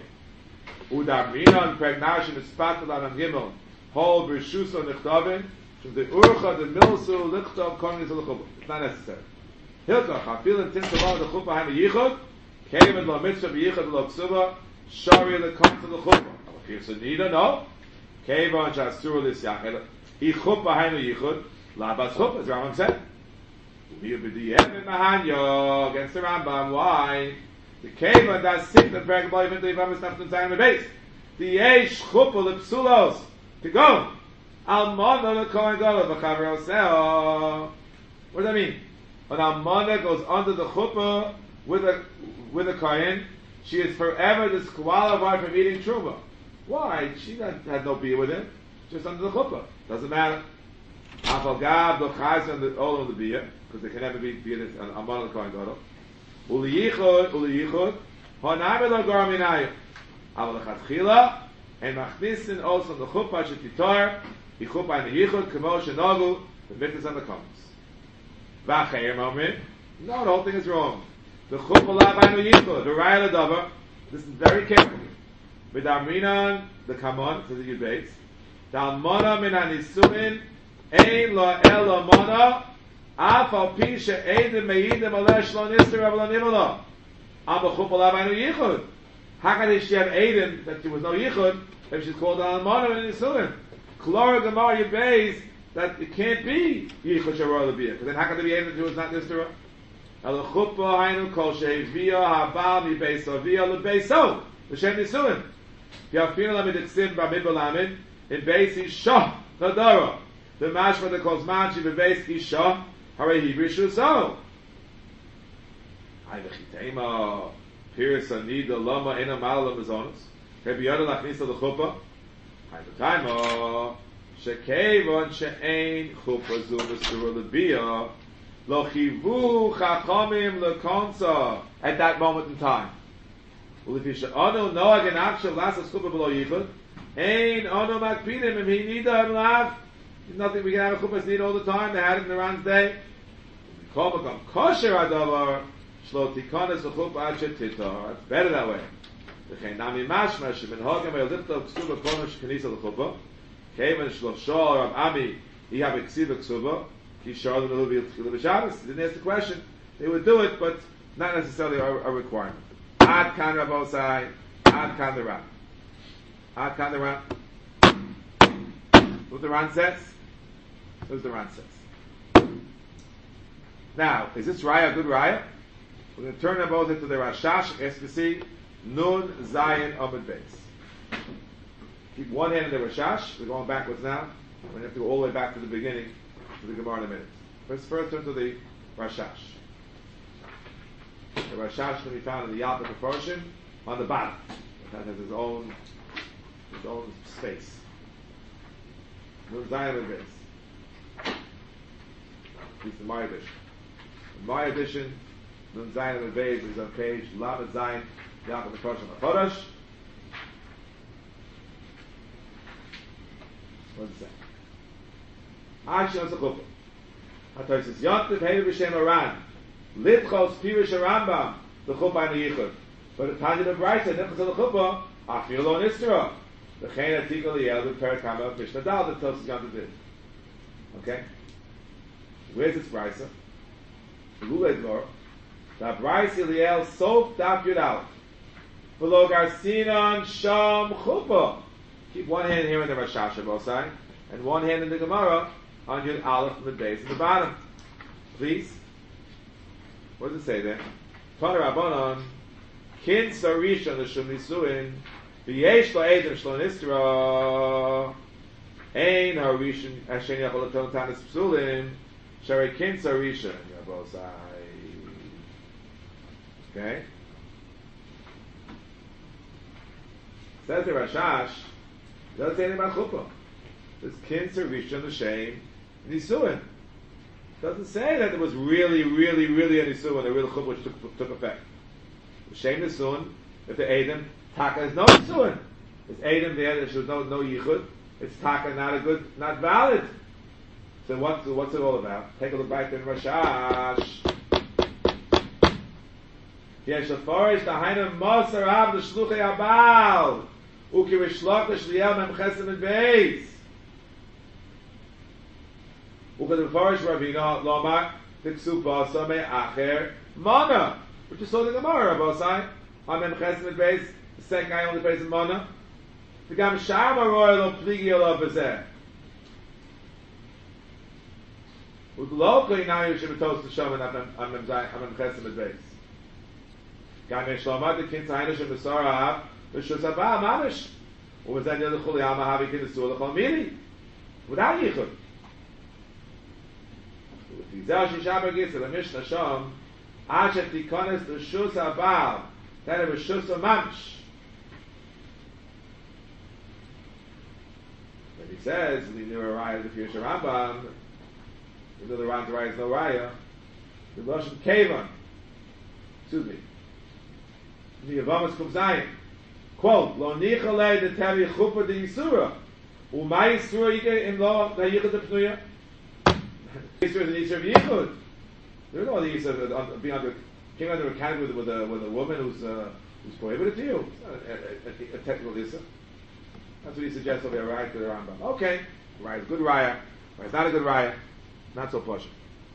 Udar minon, pregnashim, espatalan, and gimel. Hol b'shuso nichtavin. From the urcha, the milsu, lichtav, konis, l'chubah. It's not necessary. Hilkach, hafilin tintaval, the chuppah, haim yichud. Kevin lo mitzvah, b'yichud, lo ksuba. Shari, the kom to the chuppah. Here's a nida, no. Kevin, shasur, lis yachel. I chuppah, haim yichud. Labas chuppah, as Rambam said. Here b'diyem mahanyo, against the Rambam. Why? The Kevin does sit the pregnant boy into the Yivam stuff in the base. The yesh chuppah the psulos to go. Almana the kohen gadol v'chaver oseo. What does that mean? When almana goes under the chuppah with a with a kohen, she is forever disqualified from eating truma. Why? She not, had no beer with him, just under the chuppah. Doesn't matter. Afal gab the chayz and the all of the beer because they can never be beer almana the kohen gadol. Uli yichud, uli yichud, honame lo gar minayu. Aval lechatchila, and machnisin also the chuppah shetitar, the chuppah and the yichud, kemo shenagu, the mitzvahs and the comments. V'acheir moment, no, the whole thing is wrong. The chuppah labaynu yichud, the raya l'davar, this is very careful. V'darminan, the kamon, to the yudbeis, the almona min hanisuin, ein lo el almona, Af al pi she'edim me'idim alesh lo nister av lo nivolo. Am b'chuppah labaynu yichud. How can she have edim that there was no yichud if she's called an almana and nisuin? Klora gemar yibbeis that it can't be yichud sharor l'biyah. Because then how can there be edim that there was not nister? El chuppah hainu kol she'eviyah habal mibeis aviyah lebeiso l'shem nisuin. Yafinu lamid etzim b'midbar lamid in beis isha nadara. The mashma that calls manchi b'beis isha Hare Hebrew so. I v'chitema piris anida lama ena malala mazonos. Kebi yoda lachnisa l'chuppah. I v'chitema shekevon she'ein chuppah zu m'sura l'biyah lo chivu chachamim l'konsa at that moment in time. Well, if you should ono noag and akshav lasas chuppah below yichud ein ono makpidim if he nida and lav. Nothing we can have a chuppah's need all the time. They had it in the Ran's day. Kol makom kosher adavar shlo tikones l'chuppah ad shetitar. It's better that way. V'chein nami mashma shemin hogem e'lipta ksuba konosh kenisa l'chuppah. Kevan shlo shor Rav Ami he have a ksiva ksuba ki shor l'mehu v'yiltchila b'shabbos. Didn't ask the question. They would do it, but not necessarily a, a requirement. Ad kan Rabosai, ad kan the Ran. Ad kan the Ran. What the Ran says? What the Ran says? Now, is this Raya a good Raya? We're going to turn them both into the Rashash, S B C, Nun, Zayin, Amud Beis. Keep one hand in the Rashash. We're going backwards now. We're going to have to go all the way back to the beginning, to the Gemara in a minute. Let's first turn to the Rashash. The Rashash can be found in the Yalta Proportion on the bottom. That has his own, his own space. Nun, Zayin, Amud Beis. At least in my edition. In my edition, Nun Zayin Amud Beis is on page Lamed Zayin, Yalta Proportion HaChodesh. What does it say? Ashi on Sechupah. Hatoy says, Yontif Heidu B'Shem Aran, Litchos Pirush Arambam, the Chuppah and the Yichud. But the Tanya of Bryce said, Nichos of the Chuppah, Afil Lo Nisra. The Chen Atikal Yel, the Perakama of Mishnah Dal, that tells us Yontif did. Okay? Where's this Bryce? The Lulei Dvor. The Bryce Eliel Sof Daf Yud Aleph. Below Garcinon Sham Chuppah. Keep one hand here in the Rashash Bosai, and one hand in the Gemara on Yud Aleph from the base at the bottom. Please. What does it say there? Tana Rabbanon, Kin Sarishon L'Shum Nisuin, V'yesh lo Eidim shlo nistra ein harishon ashen yachol l'ton tanis psulim sharei kinsa rishon Rabosai. Okay? Says the Rashash, doesn't say anything about chuppah. This kinsa rishon l'shem nisuin. Doesn't say that there was really, really, really a nisuin, a real chuppah which took, took effect. L'shem nisuin, if the Eidim taka is no nisuin. It's Eidim there, there should no no yichud. It's taka not a good, not valid. So what's what's it all about? Take a look back in Rashash. Yesh lefarish dahainu moser av l'shluchei abal uki rishlok l'shliyel mem chesed and beis. Uki lefarish Ravina lomar tiksu basa me acher mana. We just saw the Gemara Rabosai on mem chesed and beis. The second guy only prays in mana. The gam shama roy lo pligi lo bezeh. With locally now you should be toast to shaman on mem chesed and beis. Gam yeshlomad the kin tainish and besara v'shus haba mamish. What was that the other chuli ama havi kin nesu l'chol mili without yichud. With the zel shishaber gis the Mishnah shom ashet tikonis the shus haba that it was shus mamish. When he says we knew a raya the Pirush Rambam, we know the Rambam raya is no raya. The Lashon Kevan, excuse me. The Yavamas Kuf Zayin. Quote, Lo nichalei de tevi chuppah de Yisura. Umay Yisura yike im lo da yichud de pnuya. Yisura is an Yisura of yichud. There is no other Yisura of being under, came under a category with a, with a woman who's, uh, who's prohibited to you. It's not a, a, a, a technical Yisura. That's what he suggests over here, right to the Rambam. Okay, right, good raya. Right, it's not a good raya. Not so posh.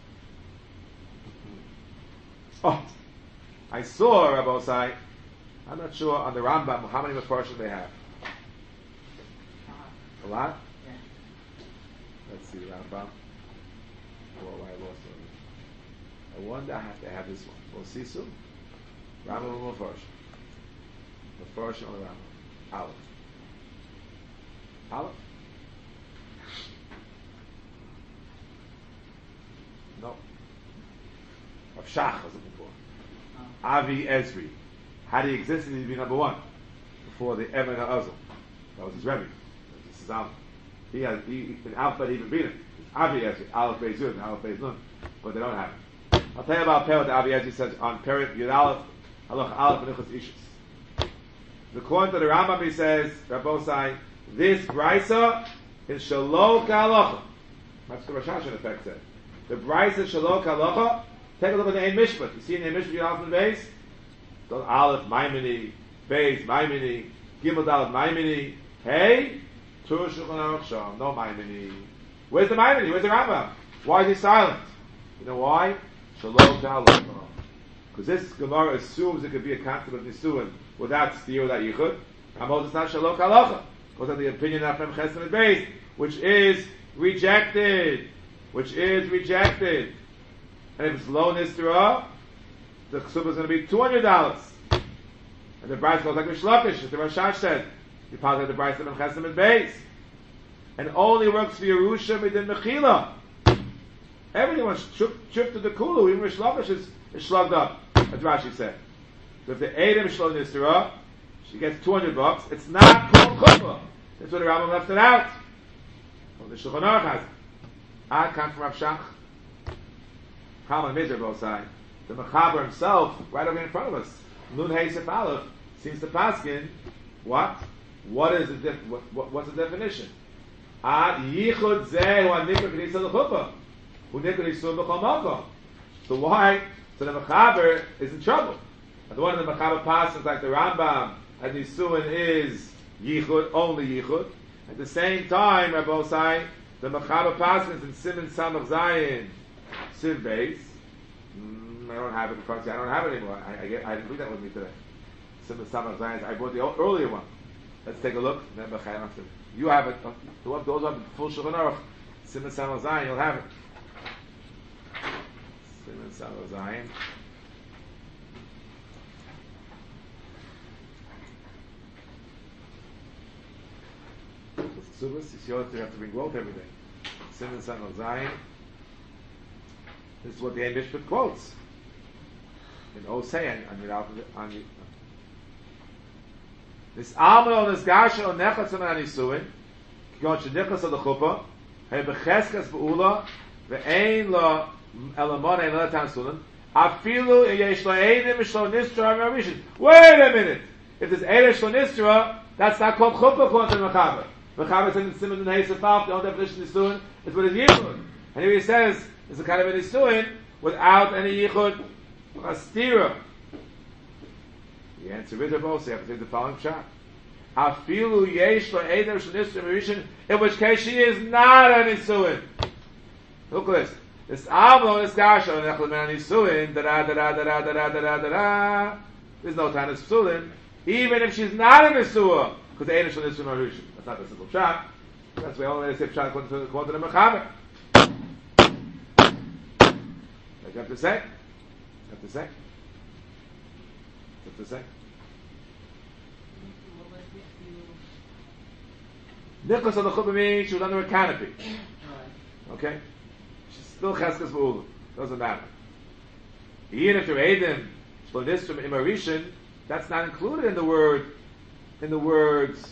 Oh, I saw Rabosai. I'm not sure on the Rambam how many Mefarshim they have. A lot? Yeah. Let's see, Rambam. Oh, I lost it. I wonder I have to have this one. We'll see soon. Rambam and Mefarshim. Mefarshim on the Rambam. Aleph. Aleph? No. Of Shach I was looking for. Oh. Avi Ezri. Had he existed, he'd be number one before the Evan HaAzal. That was his Rebbe. That was his Alpha. He had, he, in Alpha, he even beat him. Avi Ezri, Aleph Beis Yud, Aleph Beis Nun. But they don't have it. I'll tell you about Peh, what Avi Ezri says on Perit Yud Aleph, Halach Aleph B'Nichos Ishus. According to the Rambam, he says, Rabbosai, this Brisa is Shalok HaLacha. That's what the Rashash in effect said. The Brisa is Shalok HaLacha. Take a look at the Ein Mishpat. You see in the Ein Mishpat, Yud Aleph and Beis? Aleph, Maimini, Beis, Maimini, Gimel Dalet, Maimini, Hey, Tur Shulchan Aruch Sham, no Maimini. Where's the Maimini? Where's the Rambam? Why is he silent? You know why? Shalom Ta'alach. Because this Gemara assumes it could be a concept of Nisuin without Stiyur, without Yichud. Amos, it's not Shalom Ta'alach. Because of the opinion of Mem Chesed and Beis, which is rejected. Which is rejected. And if it's low Nisra, the ksuba is going to be two hundred dollars, and the price goes like Mishlakish, as the Rashash said. You pass out the price of Chesed and Beis, and only works for Yerusha midin Mechila. Everything was tripped to the Kulu. Even Mishlakish is, is slugged up, as Rashi said. So if the Eidim Shlom Nisra, she gets two hundred bucks. It's not called Chuppah. That's why the Rambam left it out. Well, the Shulchan Aruch has it. I come from Rav Shach. Kalman Mizr both sides. The Mechaber himself, right over in front of us, Nun Heisef Aleph, seems to paskin, what? What is the def- what, what, what's the definition? Ad yichud zeh hu anikra k'nisa l'chuppah, hu nikra yisum b'chol makom. So why? So the Mechaber is in trouble. And the one in the Mechaber passes like the Rambam, and Nisuin is yichud, only yichud. At the same time, Rabbi Osai, the Mechaber passes in Siman Samach Zayin, Siv Beis. I don't have it in front of me. I don't have it anymore. I, I, get, I didn't bring that with me today. Simon Samach Zayin. I brought the earlier one. Let's take a look. You have it. Those are full Shulchan Aruch. Simon Samach Zayin. You'll have it. Simon Samach Zayin. Subas, you see, you have to bring both every day. Simon San of Zion. This is what the Ein Mishpat quotes in Osei on your on your. This Alman on this Gasha on Nechatz and Anisuin. Kigon Shenichas of the Chuppah. Hey Becheskas Beula. Ve'ein lo Elamon Ein Lo Tan Sunan. Afilu Yesh Lo Eidim Shlo Nistra Marishin. Wait a minute. If there's Eidim Shlo Nistra, that's not called Chuppah according to Mechaber. Mechaber says in Simon and Heisafaf, the only definition of Nisuin is what is Yichud. And here he says, it's a kind of a Nisuin without any Yichud, a stira. The answer is both. You have to take the following shot. Afilu yesh lo eder shnisra marishin, in which case she is not a Nisuin. Look at this. This Avlo, this Gasha, Nechel Man Nisuin, da da da da da da da da da da. There's no time to Psulin, even if she's not a Nisua, because the eder shnisra marishin. That's not the simple shot. That's the only way to say shot according to according to the Mechaber. What you have to say? You have to say? You have to say? Nicholas of the Chuppah means she was under a canopy. Okay? She's still Cheskas B'Ulam. Doesn't matter. Even if you're Eidim, Shlonis from Imarishan, that's not included in the word, in the words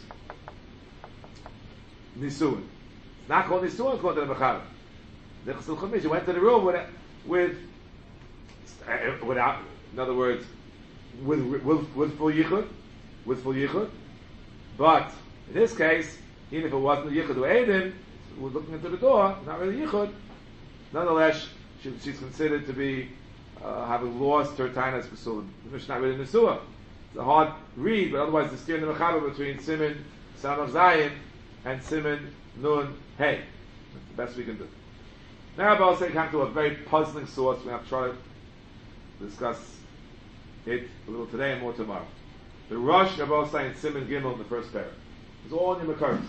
Nisuin. It's not called Nisuin according to the Mechaber. Nicholas of the Chuppah means she went to the room with, with uh, without, in other words, with, with, with full yichud, with full yichud, but in this case, even if it wasn't the yichud who ate him, we're looking into the door, not really yichud, nonetheless, she, she's considered to be, uh, having lost her tainas pasulim. She's not really nesua. It's a hard read, but otherwise the steer in the mechaber between Simon, son of Zion, and Simon, Nun, Hey. That's the best we can do. Now I'll say come to a very puzzling source. We're going to try to discuss it a little today and more tomorrow. The Rosh of Osai and Simon Gimel in the first pair. It's all in your Makaris.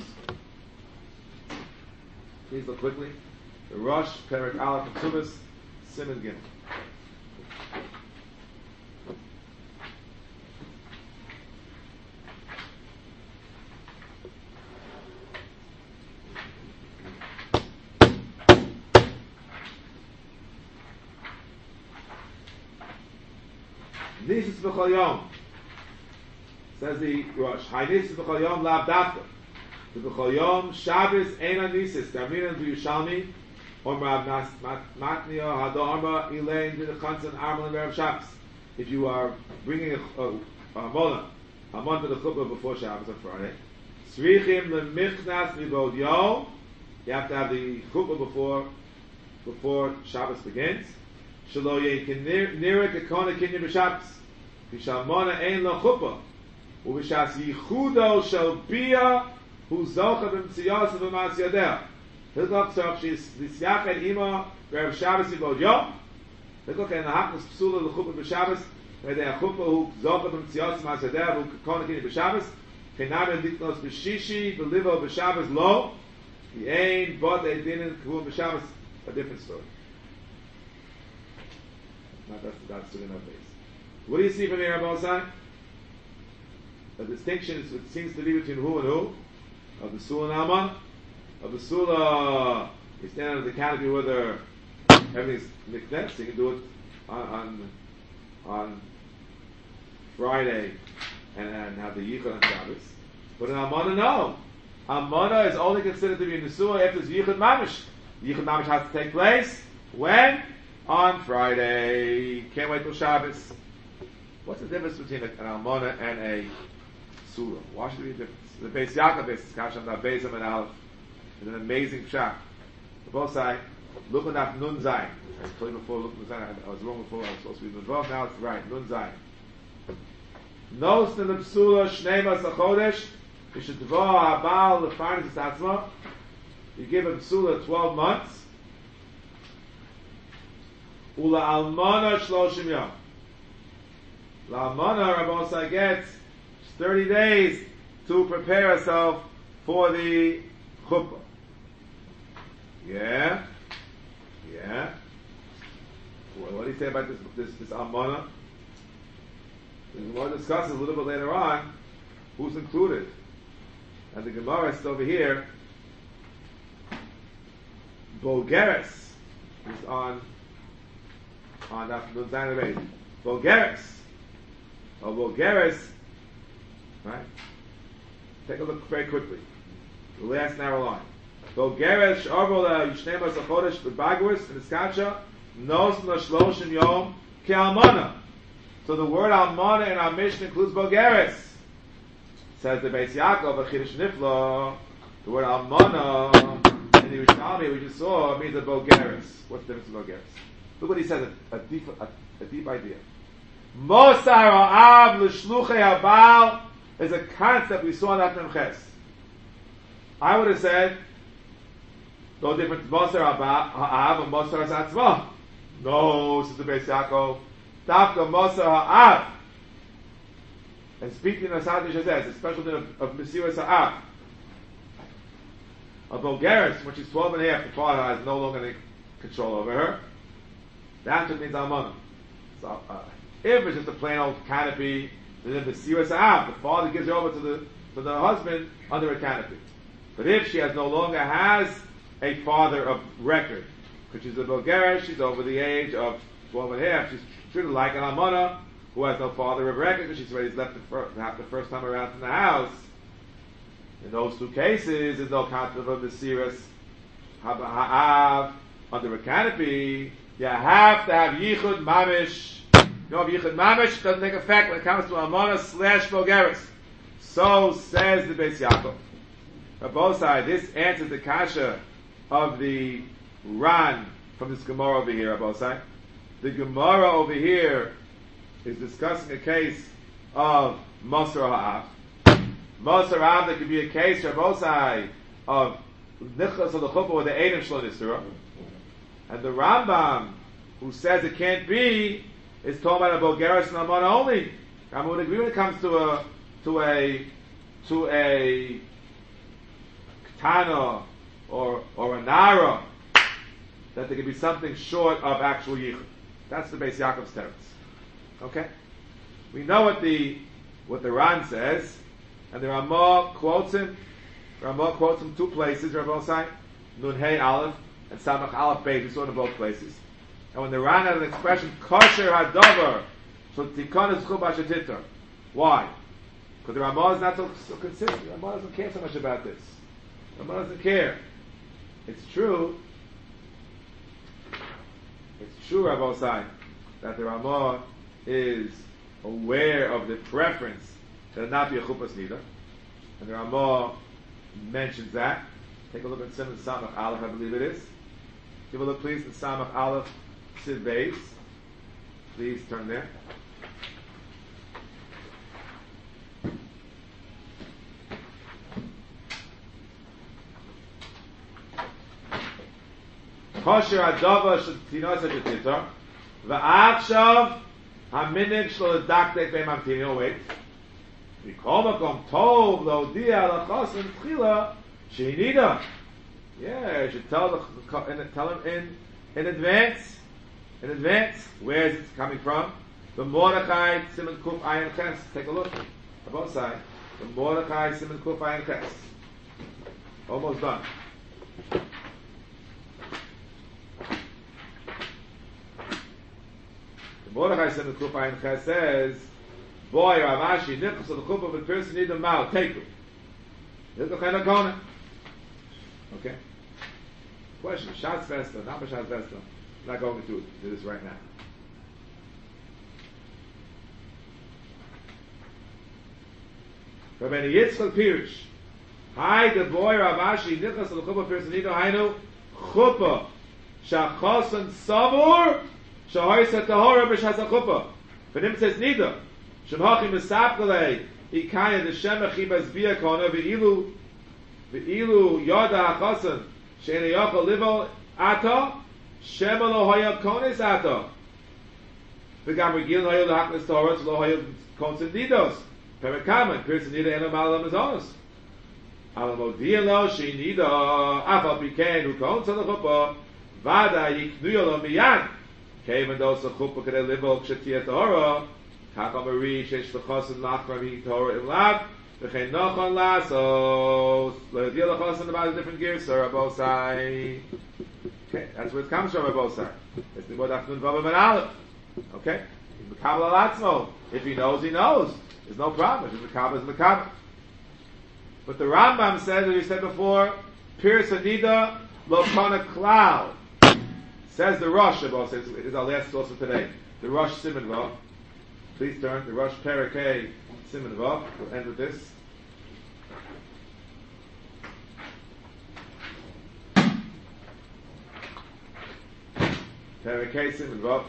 Please look quickly. The Rosh, Perik Aleph and Tubas, Simon Gimel. Nisis b'chol yom, says the Rosh. Hay nisis b'chol yom lav dafka. The b'chol yom Shabbos eina nisis. D'aminan b'Yushalmi or Rav Matnia Hadarma Elaine to the Chansan Armal and Rav Shabbos. If you are bringing a, a, a mola, a month of the chuppah before Shabbos on Friday, Srichim lemichnas mibod yom. You have to have the chuppah before before Shabbos begins. Shelo yekin nira kekona kinyan b'Shabbos. Vishamona ein lo chuppah. Uvishas yichudo shel bia hu zocha b'mtziyos v'mas yadeh. Hilchok tzach she's nisyachet ima Rav Shabbos yibod yom. Hilchok en ha'achnas psula l'chuppah b'Shabbos. V'edei chuppah hu zocha b'mtziyos v'mas yadeh hu kekona kinyan b'Shabbos. Chenam ediknos b'shishi v'livo b'Shabbos lo. Yein bod eidinin kavun b'Shabbos. A different story. Not that's that's the enough base. What do you see from here, Abosai? A distinction is, it seems to be between who and who? Of the Sula and Alman. Of the Sula, you stand under the canopy whether everything's niknet, so you can do it on on, on Friday and, and have the Yichud on Shabbos. But in Almana, no. Almana is only considered to be in the Sula after it's Yichud Mamish. The Yichud Mamish has to take place when? On Friday. Can't wait till Shabbos. What's the difference between an Almana and a Sula? Why should there be a difference? The Beis Yaakov Beis Kasham Da Beis and Aleph is an amazing shot. The both sides look at that Nun Zayin. I told you before, look at Zayin. I was wrong before. I was supposed to be involved. Now it's right. Nun Zayin. Nos the Psula Shneimas Achodesh. You should dvar Habal the finest Atzma. You give a Psula twelve months. Ula almana shloshim yom. La almana, Rabbosai gets thirty days to prepare herself for the chuppah. Yeah, yeah. Well, what do you say about this this, this almana? The Gemara discusses a little bit later on who's included, and the Gemara is over here Bulgaris is on on that Nun Zayin Beis. Bulgaris. Or Bulgaris, right? Take a look very quickly. The last narrow line. Bulgaris Sharvola Yishnemas Achodesh B'Bagwis in Iskacha Nos Nashloshim Yom Ki Almana. So the word Almana in our Mishnah includes Bulgaris. Says the Beis Yaakov Achidish Nifla. The word Almana in the Yerushalmi we just saw means a Bulgaris. What's the difference in Bulgaris? Look what he says, a, a deep a, a deep idea. Mosar ha'av l'shluchei ha'bal is a concept we saw in After Ches. I would have said no difference Mosar ha'av and Mosar ha'atzvah. No, says the Beis Yaakov. Dafka Mosar ha'av. And speaking of Sadish Hazeh, it's a special thing of, of Mesiras ha'av. A Bulgaris, when she's twelve and a half, the father has no longer any control over her. That's what means Almana. So, uh, if it's just a plain old canopy, then the Mesiras ha'av, the father gives her over to the to the husband under a canopy. But if she has no longer has a father of record, because she's a Bulgaris, she's over the age of twelve and a half, she's treated like an Almana who has no father of record because she's already left the, fir- the first time around in the house. In those two cases, there's no concept of Mesiras ha'av under a canopy. You have to have Yichud Mamish. You know, if Yichud Mamish doesn't take effect when it comes to Almana slash Bulgaris. So says the Beis Yaakov. On both sides, this answers the kasha of the Ran from this Gemara over here, on both sides. The Gemara over here is discussing a case of Mosar ha'av. Mosar ha'av, there could be a case, on both sides, of Nichlas of the Chuppah with the Eidim Shlo Nisra. And the Rambam, who says it can't be, is talking about a Bulgaris and Almana only. I would agree when it comes to a to a to a Ketana or or a Nara, that there could be something short of actual Yichud. That's the Beis Yaakov's teretz. Okay, we know what the what the Ran says, and the Ramah quotes him. Ramah quotes him two places. Rabbi Osai, Nun Hey Aleph and Samach Aleph Beis. We saw it in both places. And when the Ran had an expression, Kosher Hadavar, so Tikon is Chub Hashetitar. Why? Because the Ramah is not so, so consistent. The Ramah doesn't care so much about this. The Ramah doesn't care. It's true. It's true, Rabbi Osai, that the Ramah is aware of the preference that it not be a Chuppahs Nida. And the Ramah mentions that. Take a look at Simon Samach Aleph, I believe it is. Give a look, please, at Samach Aleph, Sid Beis. Please turn there. Kosher Adava Shetinos Hashetitar V'achshav Haminig Shlo Daktek Be'mamtini. Wait. Mikol Makom Tov Lodia Lachosim Tchila Sheinida. Yeah, you should tell the, tell him in in advance. In advance, where is it coming from? The Mordechai Simon Kuf Ayin Ches. Take a look on both sides. The Mordechai Simon Kuf Ayin Ches. Almost done. The Mordechai Simon Kuf Ayin Ches says, "Boy, Ravashi Nichos of the Kuf of a person need a mouth. Take it. This is the kind of corner." Okay. Question: Shas Vesta, not Shas Vesta. I'm not going to do this right now. Rabbi Yitzchak Pirush. Hi, the boy Ravashi Nichos of the Chuppah person need a Hainu Chuppah Shachosan Savur Shahoysa Tahora B'Shas HaChuppah. But him says Nida Shemachim Mesapkalei Ikaya the Shemach Ibas Bia Kona V'ilu V'ilu Yoda HaChosan She'ene Yochel Livo Ata Shema Lo Hoya Konis Ata V'gam Regil Hoya L'Haknes Torah Lo Hoya Konsen Nidos Perekamen Pirsa Nida Eno Malam Azonos Alamodia Lo She Nida Afal Pikein Ukon Tzal Chuppah Vada Yiknuyo Lo Miyad Kevan Dos Chuppah Kedei Livo Kshetia Torah Kaka Marie Shesh L'Chosan Lachmar V'Hi Torah Imlav V'chein Nochon Lasos Lo Yadil L'Chosan about a different gear Sir Abosai Okay, that's where it comes from, both sides. It's the word after Vavam and Aleph. Okay? He's Mekabel Alatzmo. If he knows, he knows. There's no problem. If he's Mekabel, he's Mekabel. But the Rambam says, as we said before, Pirs Hanida Lo Kana Klal. Says the Rosh, Shabbos, it is our last source for today. The Rosh Siman Vav. Please turn. The Rosh Perakei Siman Vav. We'll end with this. Perakei Siman Vav.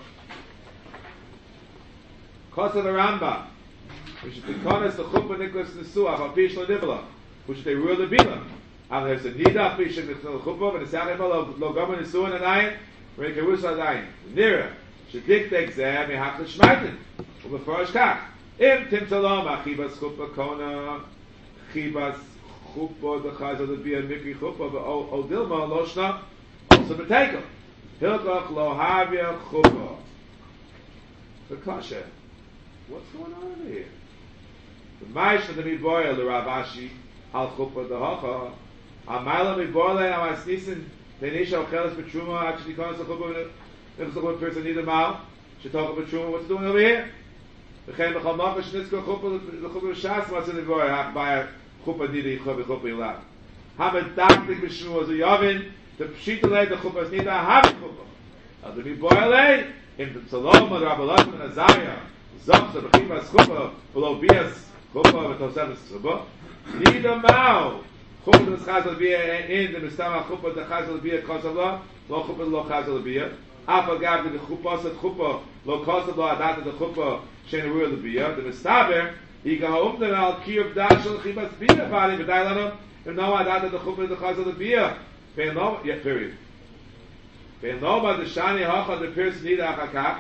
Kosa the Rambam. Which is the Konas, the Chuppah, Niklas, Nesuah, Apish, Ladibla. Which they rule the Bila. And there's a Nida, Apish, and the Chuppah, and the Sachim, Lo Gomen, Nesuah, and Ayin. Rekerus Adayin. Nira. Shedik Degzeh, Mehach L'Shmaitin. Ubeforosh Kach. Im Tim Talom, Achibas Chuppah Kona, Chibas Chuppah, the Chazal, the Bia, Mikri Chuppah, but O Dilma, Loshna, also B'Tekel. Hilchach Lo Havia Chuppah. The Kasha. What's going on over here? The Maish of the Miboya, the Ravashi, Al Chuppah, the Hocha, Amayla Miboya, Amasnisin, Tenisha Ochelis Betruma, actually comes to Chuppah, if it's a good person need a mal, she talk about Betruma, what's it doing over here? The Chem Bechal Machash, Nitzko Chuppah, the Chuppah Shas, what's in the Miboya, by a Chuppah Nidi, Chuppah Chuppah Yilad. Hamad Daktik Betruma, as a Yavin, the Pshita the Chuppah Nida, Hamad Chuppah. Al the Miboya, in the Salom, the Rabbalat, and Azariah, Zopsa, Bechima, Chuppah, below Bias, Chuppah, V'tosem, Chuppah, Nida Mao, Chuppah, the Chazal Bia, in the Mistama, Chuppah, the Chazal Bia, Kosavla, Lo Chuppah, Lo Chazal Bia, Alpha Gav, the Chuppah, the Chuppah, Lo Kosavla, Adat, the Chuppah, Shen Ruel, the Bia, the Mistaber, Ika Ha'um, the Al Kiyuv, Dashel, Chibas, Bia, Bali, B'dailanam, and no Adat, the Chuppah, the Chazal, the Bia, Bein no, yeah, period. Bein no, but the Shani Hacha, the Pirs Nida, Achakach,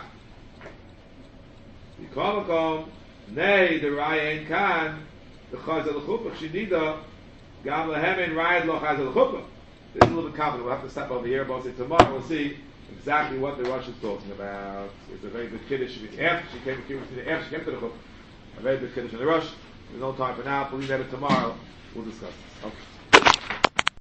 Yikomakom, Nei, the Rayan Khan, the Chazal Chuppah, Shinida, Gam Lehemin, Rayad Lo Chazal Chuppah. This is a little bit complicated. We'll have to stop over here, but tomorrow we'll see exactly what the Rosh is talking about. It's a very good kiddush. After she came to after she came to the Chuppah, a very good kiddush in the Rosh. There's no time for now. We'll leave that tomorrow. We'll discuss this. Okay.